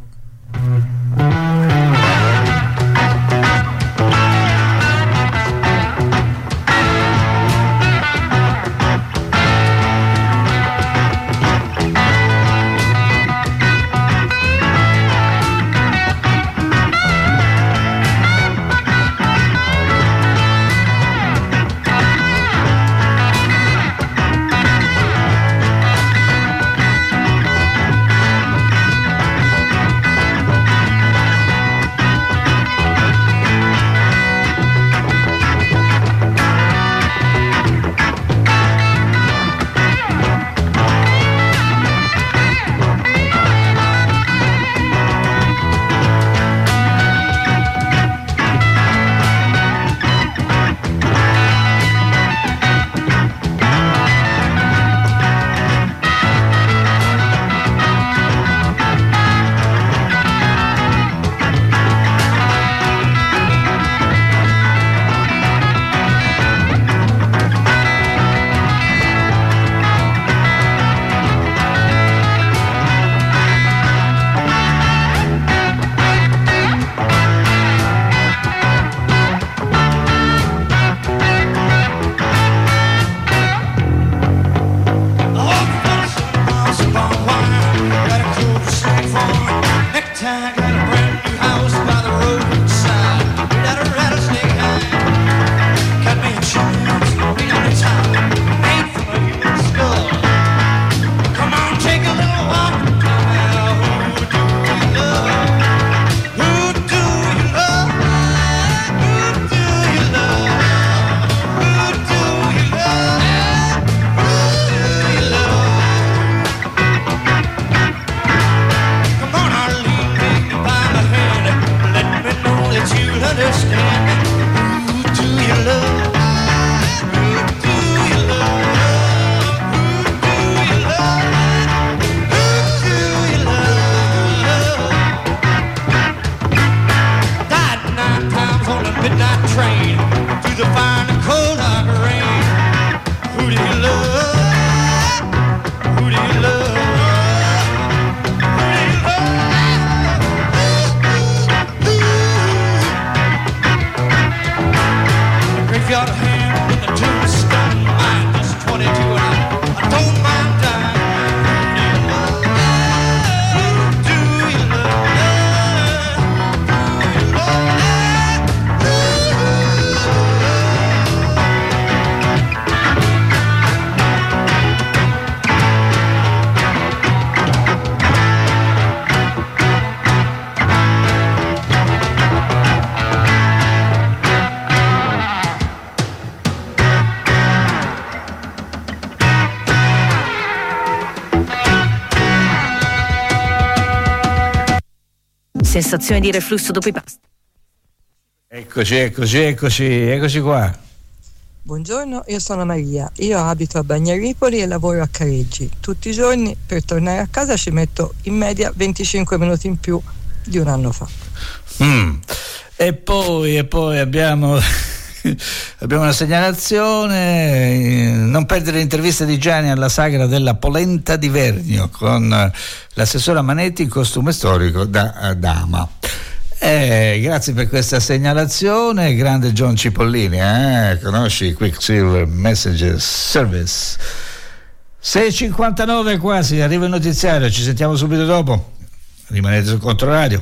sensazione di reflusso dopo i pasti. Eccoci, eccoci, eccoci, eccoci qua. Buongiorno, io sono Maria, io abito a Bagnaripoli e lavoro a Careggi. Tutti i giorni per tornare a casa ci metto in media venticinque minuti in più di un anno fa. Mm. E poi, e poi abbiamo, abbiamo una segnalazione: non perdere l'intervista di Gianni alla sagra della polenta di Vernio con l'assessora Manetti in costume storico da dama. Eh, grazie per questa segnalazione, grande John Cipollini, eh? Conosci Quicksilver Messenger Service. sei e cinquantanove quasi, arriva il notiziario, ci sentiamo subito dopo. Rimanete su Controradio.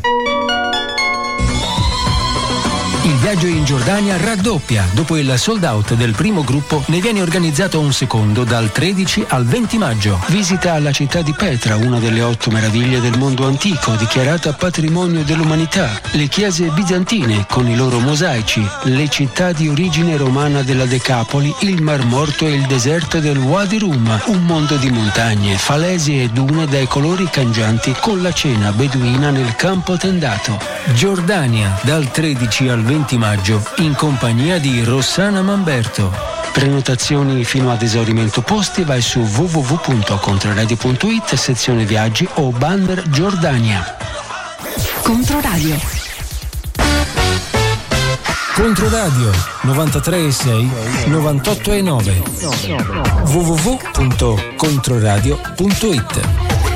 Il viaggio in Giordania raddoppia. Dopo il sold out del primo gruppo ne viene organizzato un secondo dal tredici al venti maggio. Visita la città di Petra, una delle otto meraviglie del mondo antico, dichiarata patrimonio dell'umanità, le chiese bizantine con i loro mosaici, le città di origine romana della Decapoli, il Mar Morto e il deserto del Wadi Rum, un mondo di montagne, falesi e dune dai colori cangianti con la cena beduina nel campo tendato. Giordania, dal tredici al venti maggio, in compagnia di Rossana Mamberto. Prenotazioni fino ad esaurimento posti, vai su w w w punto controradio punto it, sezione viaggi o banner Giordania. Controradio. Controradio novantatré e sei, novantotto e nove. w w w punto controradio punto it.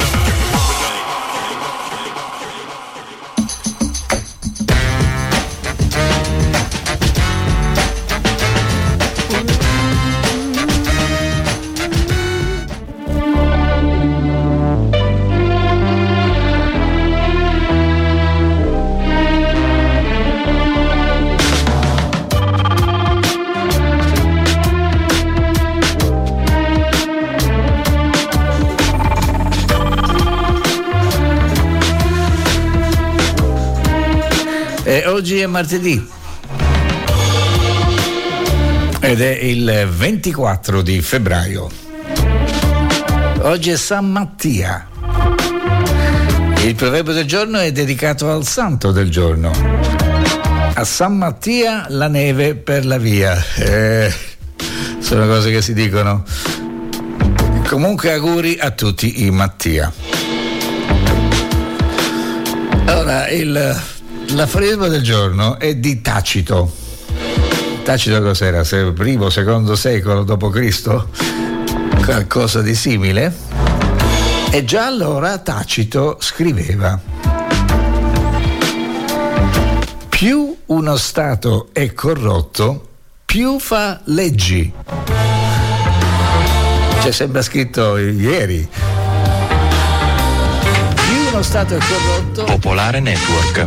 E oggi è martedì ed è il ventiquattro di febbraio. Oggi è San Mattia. Il proverbio del giorno è dedicato al santo del giorno. A San Mattia la neve per la via. Eh, sono cose che si dicono. Comunque auguri a tutti i Mattia. Ora il L'aforisma del giorno è di Tacito. Tacito cos'era? Se primo, secondo secolo dopo Cristo? Qualcosa di simile? E già allora Tacito scriveva: più uno Stato è corrotto, più fa leggi. C'è sembra scritto ieri. Più uno Stato è corrotto. Popolare Network.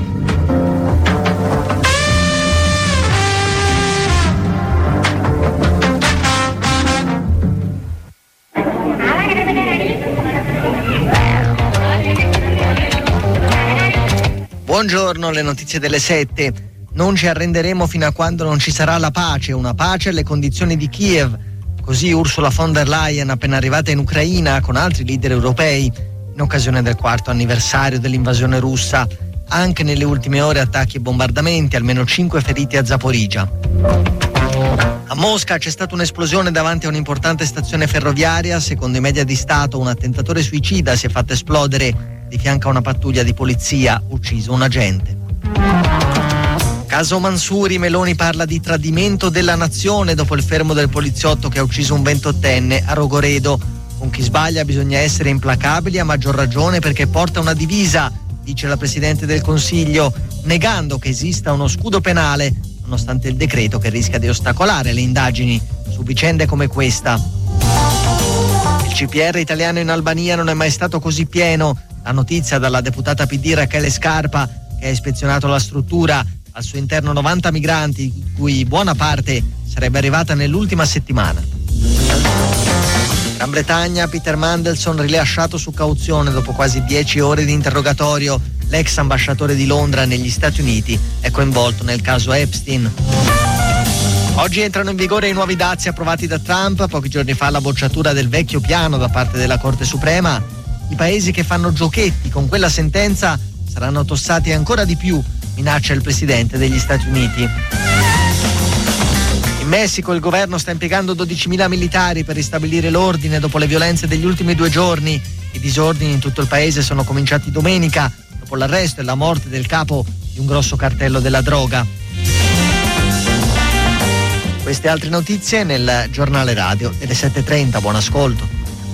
Buongiorno, le notizie delle sette. Non ci arrenderemo fino a quando non ci sarà la pace, una pace alle condizioni di Kiev. Così Ursula von der Leyen, appena arrivata in Ucraina con altri leader europei, in occasione del quarto anniversario dell'invasione russa. Anche nelle ultime ore attacchi e bombardamenti, almeno cinque feriti a Zaporizhzhia. A Mosca c'è stata un'esplosione davanti a un'importante stazione ferroviaria. Secondo i media di Stato un attentatore suicida si è fatto esplodere di fianco a una pattuglia di polizia, ucciso un agente. Caso Mansuri, Meloni parla di tradimento della nazione dopo il fermo del poliziotto che ha ucciso un ventottenne a Rogoredo. Con chi sbaglia bisogna essere implacabili, a maggior ragione perché porta una divisa, dice la Presidente del Consiglio, negando che esista uno scudo penale, nonostante il decreto che rischia di ostacolare le indagini su vicende come questa. Il C P R italiano in Albania non è mai stato così pieno. La notizia dalla deputata P D Rachele Scarpa, che ha ispezionato la struttura, al suo interno novanta migranti, di cui buona parte sarebbe arrivata nell'ultima settimana. Gran Bretagna, Peter Mandelson rilasciato su cauzione dopo quasi dieci ore di interrogatorio. L'ex ambasciatore di Londra negli Stati Uniti è coinvolto nel caso Epstein. Oggi entrano in vigore i nuovi dazi approvati da Trump, pochi giorni fa la bocciatura del vecchio piano da parte della Corte Suprema. I paesi che fanno giochetti con quella sentenza saranno tossati ancora di più, minaccia il presidente degli Stati Uniti. In Messico il governo sta impiegando dodicimila militari per ristabilire l'ordine dopo le violenze degli ultimi due giorni. I disordini in tutto il paese sono cominciati domenica, dopo l'arresto e la morte del capo di un grosso cartello della droga. Queste altre notizie nel giornale radio delle sette e trenta. Buon ascolto.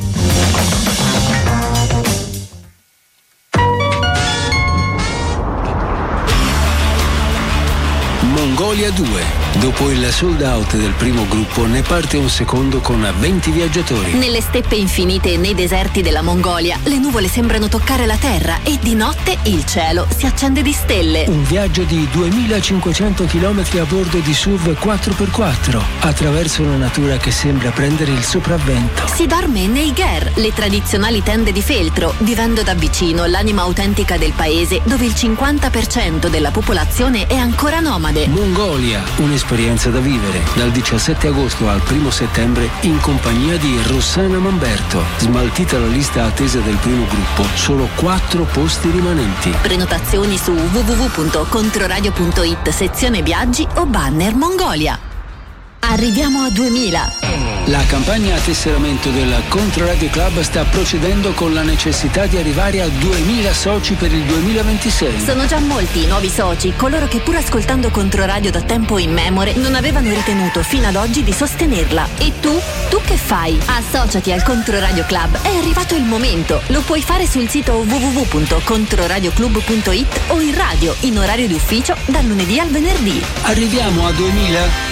Mongolia due. Dopo il sold out del primo gruppo ne parte un secondo con venti viaggiatori. Nelle steppe infinite e nei deserti della Mongolia le nuvole sembrano toccare la terra e di notte il cielo si accende di stelle. Un viaggio di duemilacinquecento chilometri a bordo di S U V quattro per quattro attraverso una natura che sembra prendere il sopravvento. Si dorme nei ger, le tradizionali tende di feltro, vivendo da vicino l'anima autentica del paese dove il cinquanta per cento della popolazione è ancora nomade. Mongolia, un'esperienza da vivere dal diciassette agosto al primo settembre in compagnia di Rossana Mamberto. Smaltita la lista attesa del primo gruppo, solo quattro posti rimanenti. Prenotazioni su w w w punto controradio punto i t sezione viaggi o banner Mongolia. Arriviamo a duemila. La campagna a tesseramento del Controradio Club sta procedendo con la necessità di arrivare a duemila soci per il duemilaventisei. Sono già molti i nuovi soci, coloro che pur ascoltando Controradio da tempo immemore non avevano ritenuto fino ad oggi di sostenerla. E tu? Tu che fai? Associati al Controradio Club, è arrivato il momento. Lo puoi fare sul sito w w w punto controradioclub punto i t o in radio, in orario di ufficio, dal lunedì al venerdì. Arriviamo a duemila.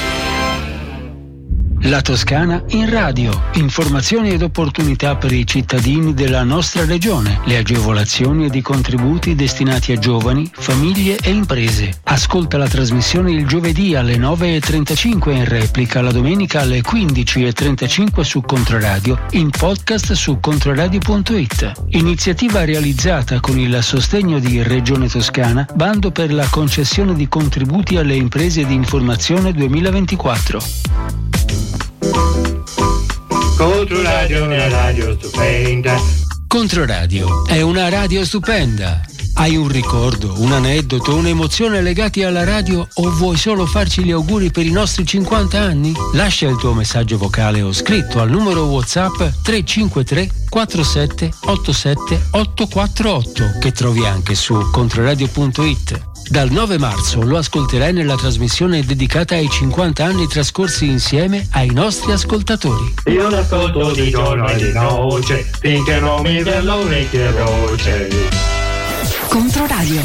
La Toscana in radio. Informazioni ed opportunità per i cittadini della nostra regione. Le agevolazioni ed i contributi destinati a giovani, famiglie e imprese. Ascolta la trasmissione il giovedì alle nove e trentacinque in replica, la domenica alle quindici e trentacinque su Controradio, in podcast su controradio punto i t. Iniziativa realizzata con il sostegno di Regione Toscana, bando per la concessione di contributi alle imprese di informazione duemilaventiquattro. Controradio è una radio stupenda. Controradio è una radio stupenda. Hai un ricordo, un aneddoto, un'emozione legati alla radio o vuoi solo farci gli auguri per i nostri cinquanta anni? Lascia il tuo messaggio vocale o scritto al numero WhatsApp tre cinque tre quattro sette otto sette otto quattro otto che trovi anche su controradio punto i t. Dal nove marzo lo ascolterai nella trasmissione dedicata ai cinquanta anni trascorsi insieme ai nostri ascoltatori. Io l'ascolto di giorno e di notte finché non mi dà l'orecchie voce. Controradio.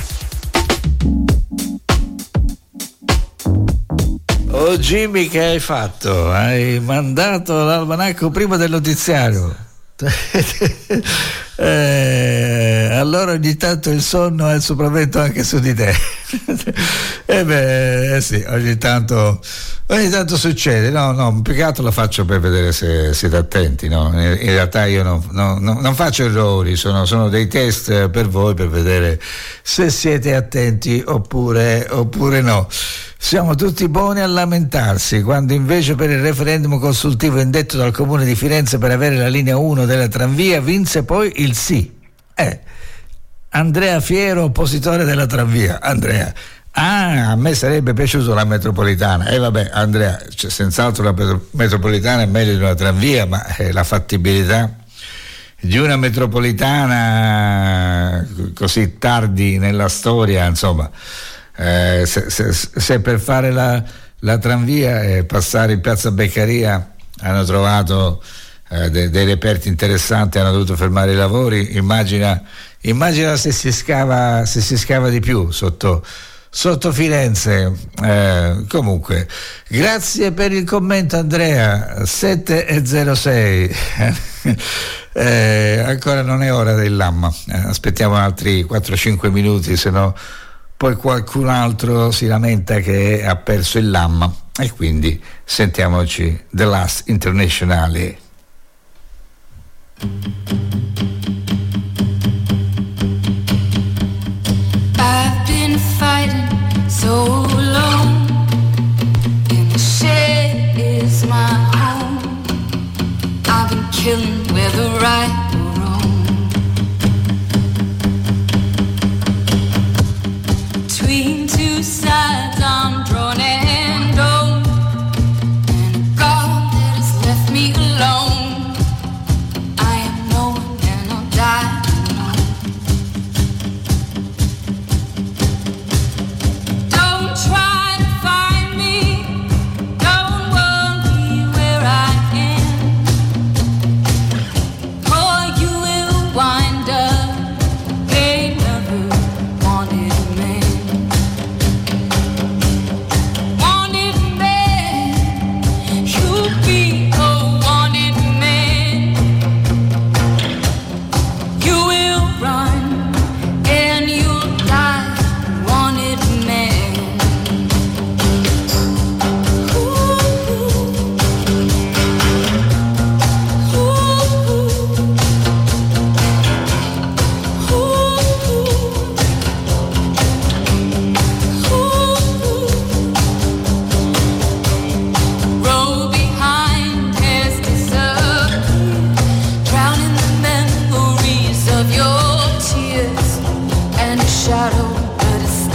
Oh Jimmy, che hai fatto? Hai mandato l'almanacco prima del notiziario. eh, allora ogni tanto il sonno ha il sopravvento anche su di te. E beh, eh sì, ogni tanto ogni tanto succede. No, no, più che altro lo faccio per vedere se siete attenti, no? In, in realtà io non, no, no, non faccio errori, sono, sono dei test per voi per vedere se siete attenti oppure, oppure no. Siamo tutti buoni a lamentarsi, quando invece per il referendum consultivo indetto dal Comune di Firenze per avere la linea uno della tranvia vinse poi il sì. Eh, Andrea Fiero, oppositore della tranvia. Andrea, ah, a me sarebbe piaciuta la metropolitana. E eh, vabbè, Andrea, cioè, senz'altro la metro- metropolitana è meglio di una tranvia, ma eh, la fattibilità di una metropolitana così tardi nella storia, insomma. Eh, se, se, se per fare la, la tranvia e passare in piazza Beccaria hanno trovato eh, de, dei reperti interessanti, hanno dovuto fermare i lavori, immagina, immagina se si scava se si scava di più sotto, sotto Firenze. Eh, comunque grazie per il commento Andrea. Sette e zero sei. eh, ancora non è ora del lamma, eh, aspettiamo altri quattro cinque minuti, se no poi qualcun altro si lamenta che ha perso il lamma, e quindi sentiamoci The Last Internationale. I've been fighting so long, and the shed is my home. I've been killing whether right or wrong.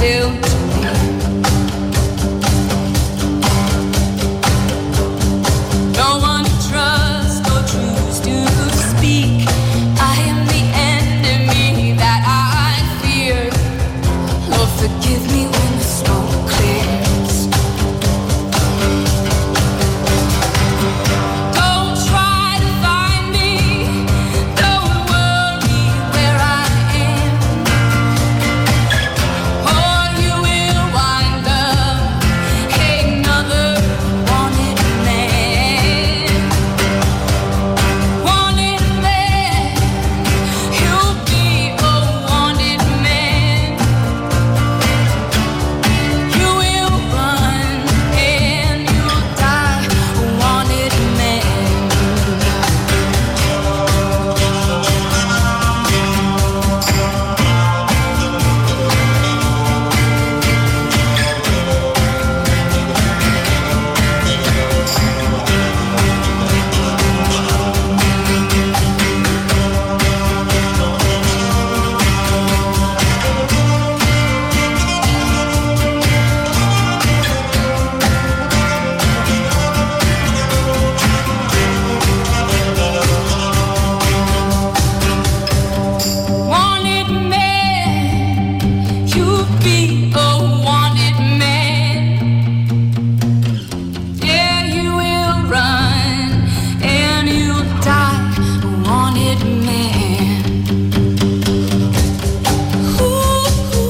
still to me. No one to trust or choose to speak. I am the enemy that I fear. Lord, forgive me when the smoke clears. Don't try to find me. Don't worry where I am. Or you will wind up another wanted man. Wanted man. You'll be a wanted man. You will run and you'll die a wanted man. Wanted man, you be a wanted man. Yeah, you will run and you'll die a wanted man. Ooh,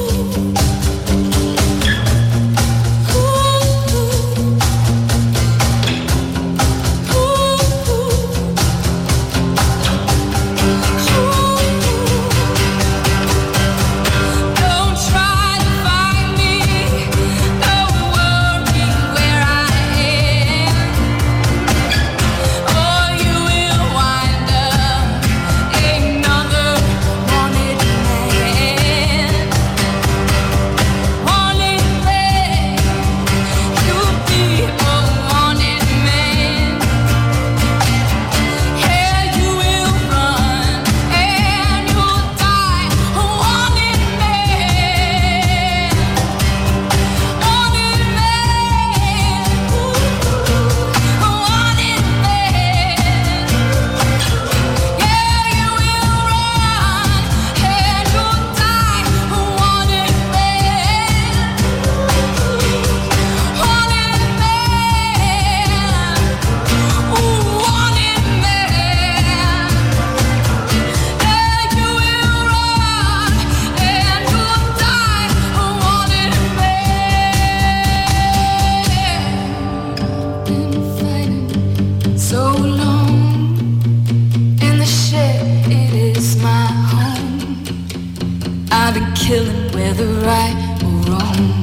Don't try to find me. Don't worry where I am. Or you will wind up another wanted man. Wanted man. You'll be a wanted man. Yeah, you will run and you'll die a wanted man. Wanted man. Ooh, a wanted man. Yeah, you will run and you'll die a wanted man. Wanted man. Ooh, wanted man. Yeah, you will run and you'll die a wanted man. Been fighting so long in the shed, it is my home. I've been killing whether right or wrong.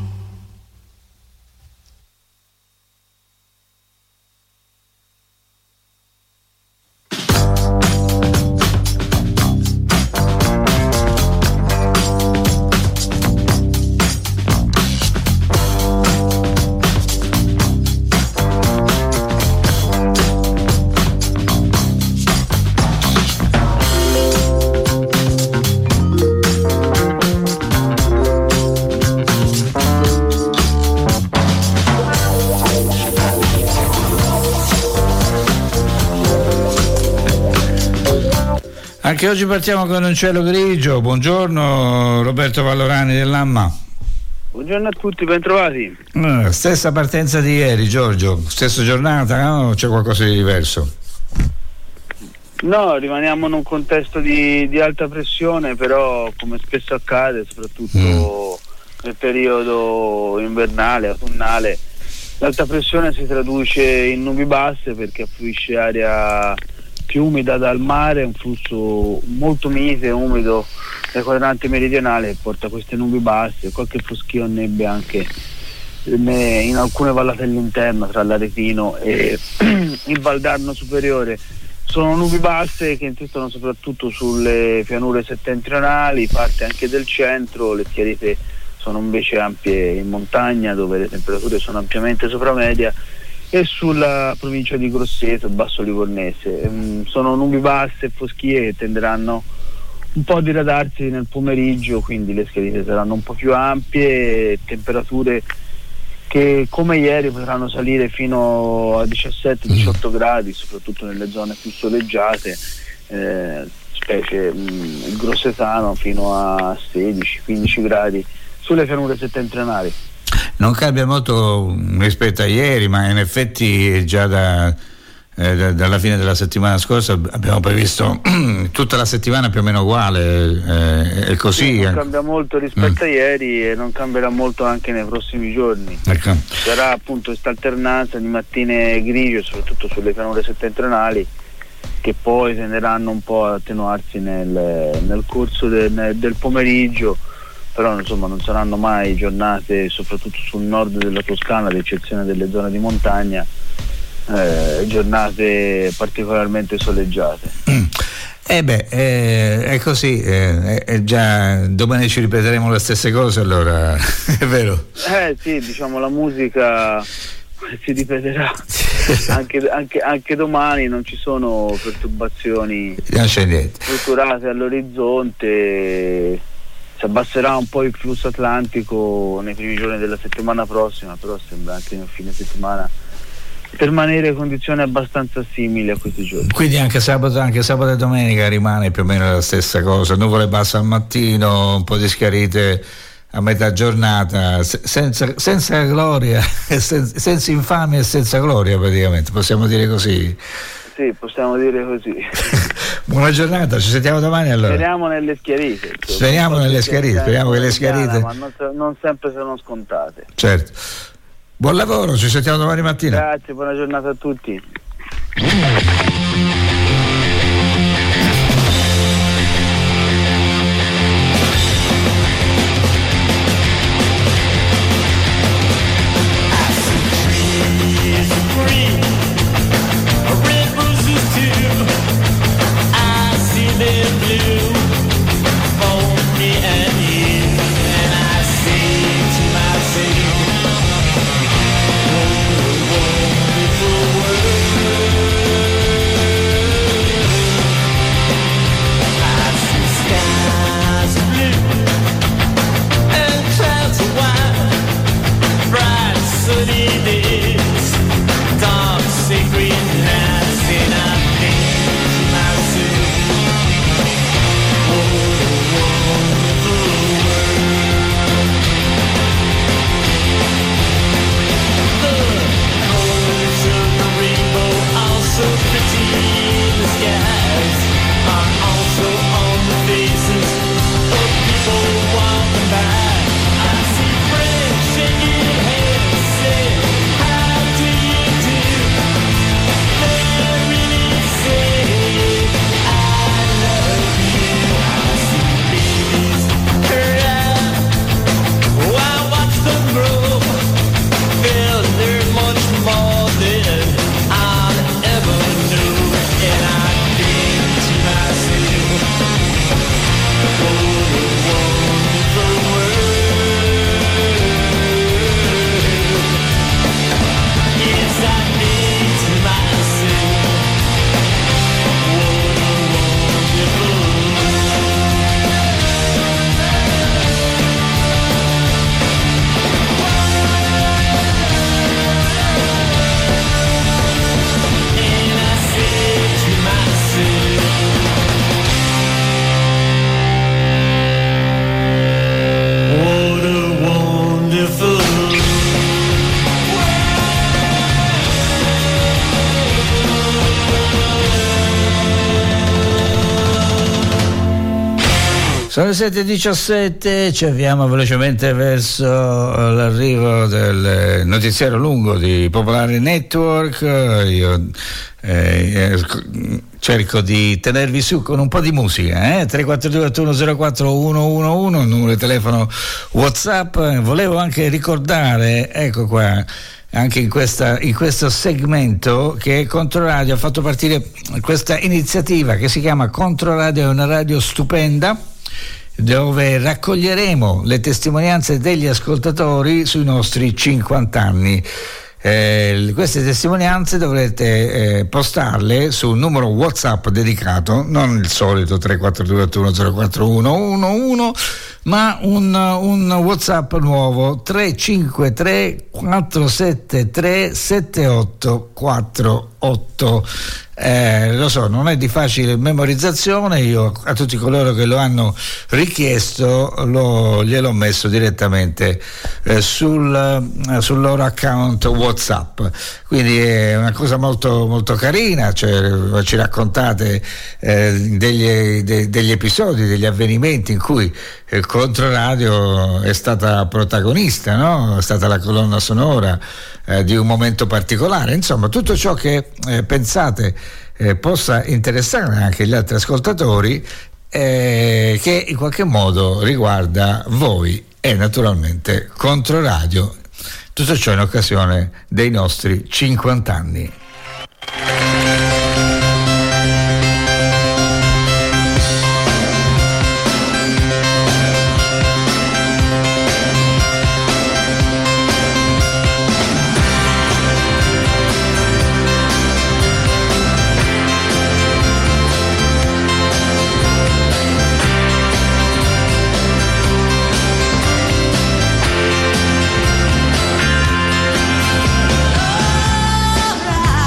Anche oggi partiamo con un cielo grigio. Buongiorno Roberto Vallorani dell'Amma. Buongiorno a tutti, bentrovati. Eh, stessa partenza di ieri, Giorgio, stessa giornata, no? C'è qualcosa di diverso? No, rimaniamo in un contesto di, di alta pressione, però come spesso accade, soprattutto mm. nel periodo invernale, autunnale, l'alta pressione si traduce in nubi basse perché affluisce aria più umida dal mare, un flusso molto mite e umido dai quadranti meridionali che porta queste nubi basse, qualche foschio o nebbia anche in alcune vallate all'interno tra l'Aretino e il Valdarno superiore. Sono nubi basse che insistono soprattutto sulle pianure settentrionali, parte anche del centro. Le schiarite sono invece ampie in montagna dove le temperature sono ampiamente sopra media, e sulla provincia di Grosseto, Basso Livornese. Sono nubi basse e foschie che tenderanno un po' diradarsi nel pomeriggio, quindi le schiarite saranno un po' più ampie, temperature che come ieri potranno salire fino a diciassette diciotto gradi, soprattutto nelle zone più soleggiate, eh, specie mh, il Grossetano fino a sedici quindici gradi sulle pianure settentrionali. Non cambia molto rispetto a ieri, ma in effetti già da, eh, da, dalla fine della settimana scorsa abbiamo previsto tutta la settimana più o meno uguale, eh, è così. Sì, non cambia molto rispetto mm. a ieri e non cambierà molto anche nei prossimi giorni. Ecco. Sarà appunto questa alternanza di mattine grigie, soprattutto sulle pianure settentrionali, che poi tenderanno un po' a attenuarsi nel, nel corso del, del pomeriggio. Però insomma non saranno mai giornate, soprattutto sul nord della Toscana, ad eccezione delle zone di montagna, eh, giornate particolarmente soleggiate. Mm. Eh beh, eh, è così, eh, eh, già domani ci ripeteremo le stesse cose, allora è vero? Eh sì, diciamo la musica si ripeterà anche, anche, anche domani, non ci sono perturbazioni strutturate all'orizzonte. Si abbasserà un po' il flusso atlantico nei primi giorni della settimana prossima, però sembra anche nel fine settimana permanere condizioni abbastanza simili a questi giorni. Quindi anche sabato, anche sabato e domenica rimane più o meno la stessa cosa, nuvole basse al mattino, un po' di schiarite a metà giornata, senza, senza gloria, senza, senza infamia e senza gloria praticamente, possiamo dire così. Sì, possiamo dire così. Buona giornata, ci sentiamo domani allora. Speriamo nelle schiarite. Speriamo nelle schiarite, speriamo che le schiarite. Ma non, non sempre sono scontate. Certo. Buon lavoro, ci sentiamo domani mattina. Grazie, buona giornata a tutti. Sono le sette e diciassette, ci avviamo velocemente verso l'arrivo del notiziario lungo di Popolare Network. Io eh, cerco di tenervi su con un po' di musica, eh? tre quattro due otto uno zero quattro uno uno uno, il numero di telefono WhatsApp. Volevo anche ricordare, ecco qua, anche in, questa, in questo segmento, che Controradio ha fatto partire questa iniziativa che si chiama Controradio, è una radio stupenda, dove raccoglieremo le testimonianze degli ascoltatori sui nostri cinquanta anni Eh, queste testimonianze dovrete eh, postarle su un numero WhatsApp dedicato, non il solito tre quattro due otto uno zero quattro uno uno uno, ma un, un WhatsApp nuovo tre cinque tre quattro sette tre sette otto quattro otto. Eh, lo so, non è di facile memorizzazione, io a tutti coloro che lo hanno richiesto lo, gliel'ho messo direttamente eh, sul, eh, sul loro account WhatsApp, quindi è una cosa molto, molto carina, cioè, ci raccontate eh, degli, de, degli episodi, degli avvenimenti in cui il Controradio è stata protagonista, no? È stata la colonna sonora eh, di un momento particolare, insomma tutto ciò che eh, pensate eh, possa interessare anche gli altri ascoltatori, eh, che in qualche modo riguarda voi e naturalmente Controradio, tutto ciò in occasione dei nostri cinquanta anni. Alright.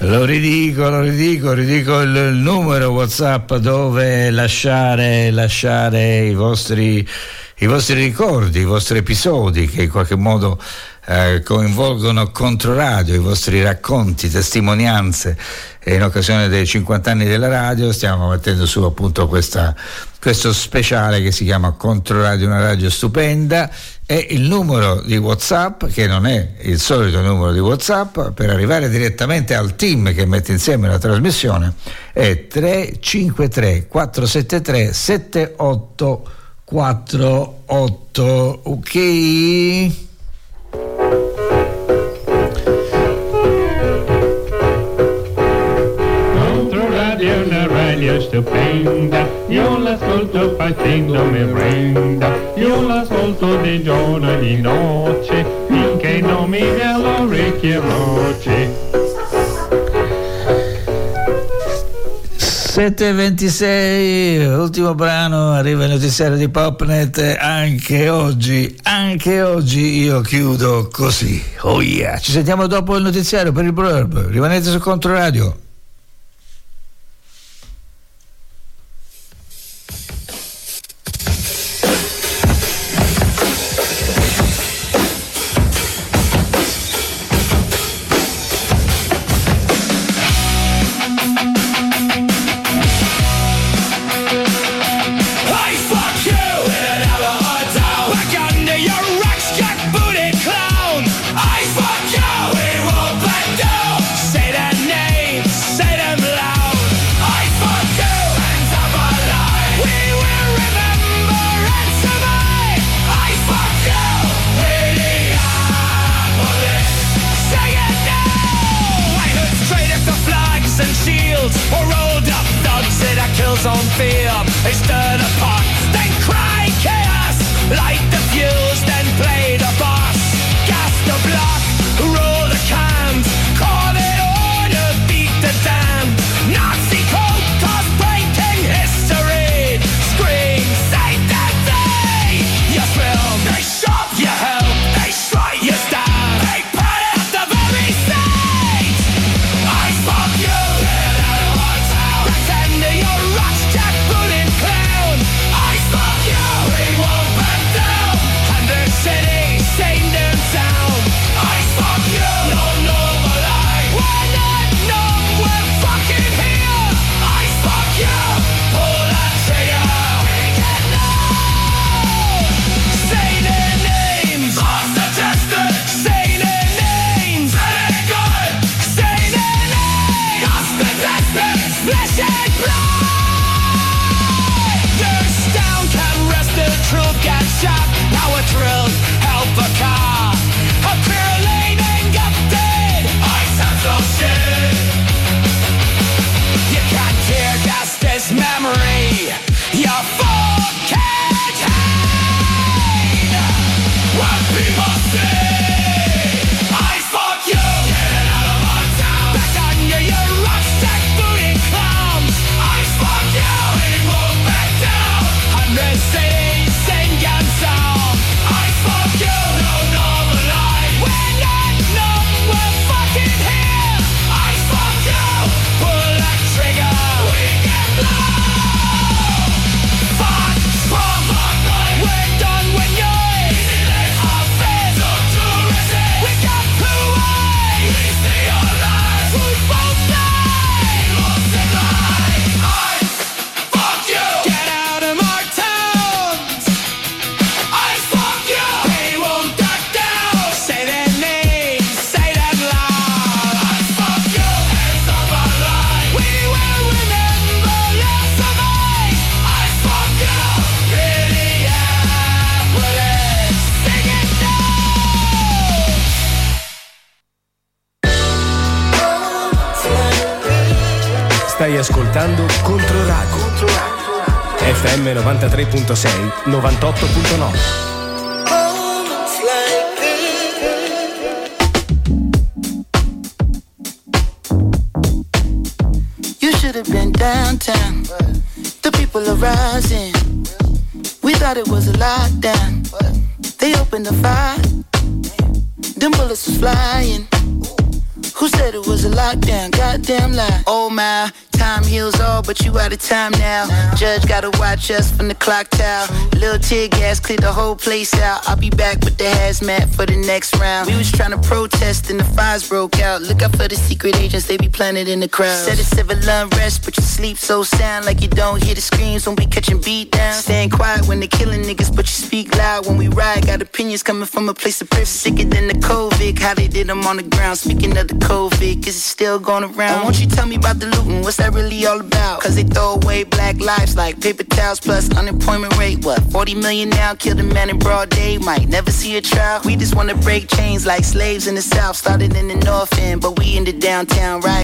Lo ridico, lo ridico, ridico il, il numero WhatsApp dove lasciare, lasciare i vostri, i vostri ricordi, i vostri episodi che in qualche modo eh, coinvolgono Controradio, i vostri racconti, testimonianze. E in occasione dei cinquanta anni della radio stiamo mettendo su appunto questa, questo speciale che si chiama Controradio, una radio stupenda. E il numero di WhatsApp, che non è il solito numero di WhatsApp, per arrivare direttamente al team che mette insieme la trasmissione, è tre cinque tre quattro sette tre sette otto quattro otto. Ok? Controradio, una radio stupenda, io l'ascolto facendo merenda, io l'ascolto di giorno e di notte, finché non mi dà l'orecchie roce. sette e ventisei, ultimo brano, arriva il notiziario di Popnet. Anche oggi, anche oggi io chiudo così. Oh yeah, ci sentiamo dopo il notiziario per il blurb. Rimanete su Controradio. On fear, they stir the pot, then cry chaos. Light the fuse, then play the boss. Gas the block, roll the cans, call it order, beat the dam. Nazi code, cause breaking history. Scream, say that day. You thrill, they shove, you help, they strike, you stab, they put out the very seat. I fuck you, get out of our town, pretend that you're jackbooted clown. I fuck you, we won't back down. Hundred city, same damn sound. I fuck you, no normal life. We're not numb, we're fucking here. I fuck you, pull that trigger. We get low. Say their names, off the tester. Say their names, very good. Say their names, off the tester. Flesh and blood. Truth got shot, power drills, help a car. A clear lane and got dead. I sound so shit. You can't tear gas this memory. You fucking hate what people say. I fuck you. Get it out of our town. Back on you, you rucksack booty clowns. I fuck you. We won't back down. Hundred cities. I fuck you, no normal life. We're not numb, we're fucking here. I fuck you, pull that trigger. We get low. Fuck, fuck, fuck, we're done with yours. Our fears are too risky. We got two ways. We stay alive. We both die. Lost in life. I fuck you. Get out of my towns. I fuck you. They won't duck down. Say their names, say them loud. I fuck you. Hands up our line. We will remember your surmise. I fuck you. Minneapolis. Sing it now. Stai ascoltando Controradio. F M novantatré virgola sei, novantotto virgola nove. You should have been downtown. The people are rising. We thought it was a lockdown. They opened the fire. Them bullets was flying. Who said it was a lockdown? Goddamn lie. Oh my, time heals all, but you out of time now. Judge gotta watch us from the clock tower. Little tear gas cleared the whole place out. I'll be back with the hazmat for the next round. We was trying to protest and the fires broke out. Look out for the secret agents, they be planted in the crowd. Said it's civil unrest, but you sleep so sound like you don't hear the screams when we catching beat down. Staying quiet when they killing niggas, but you speak loud when we ride. Got opinions coming from a place of privilege. Sicker than the COVID, how they did them on the ground. Speaking of the COVID, cause it's still going around. Won't you tell me about the looting? What's that really all about? Cause they throw away black lives like paper towels plus unemployment rate. What, forty million now? Killed a man in broad day. Might never see a trial. We just wanna break chains like slaves in the south. Started in the north end, but we in the downtown right.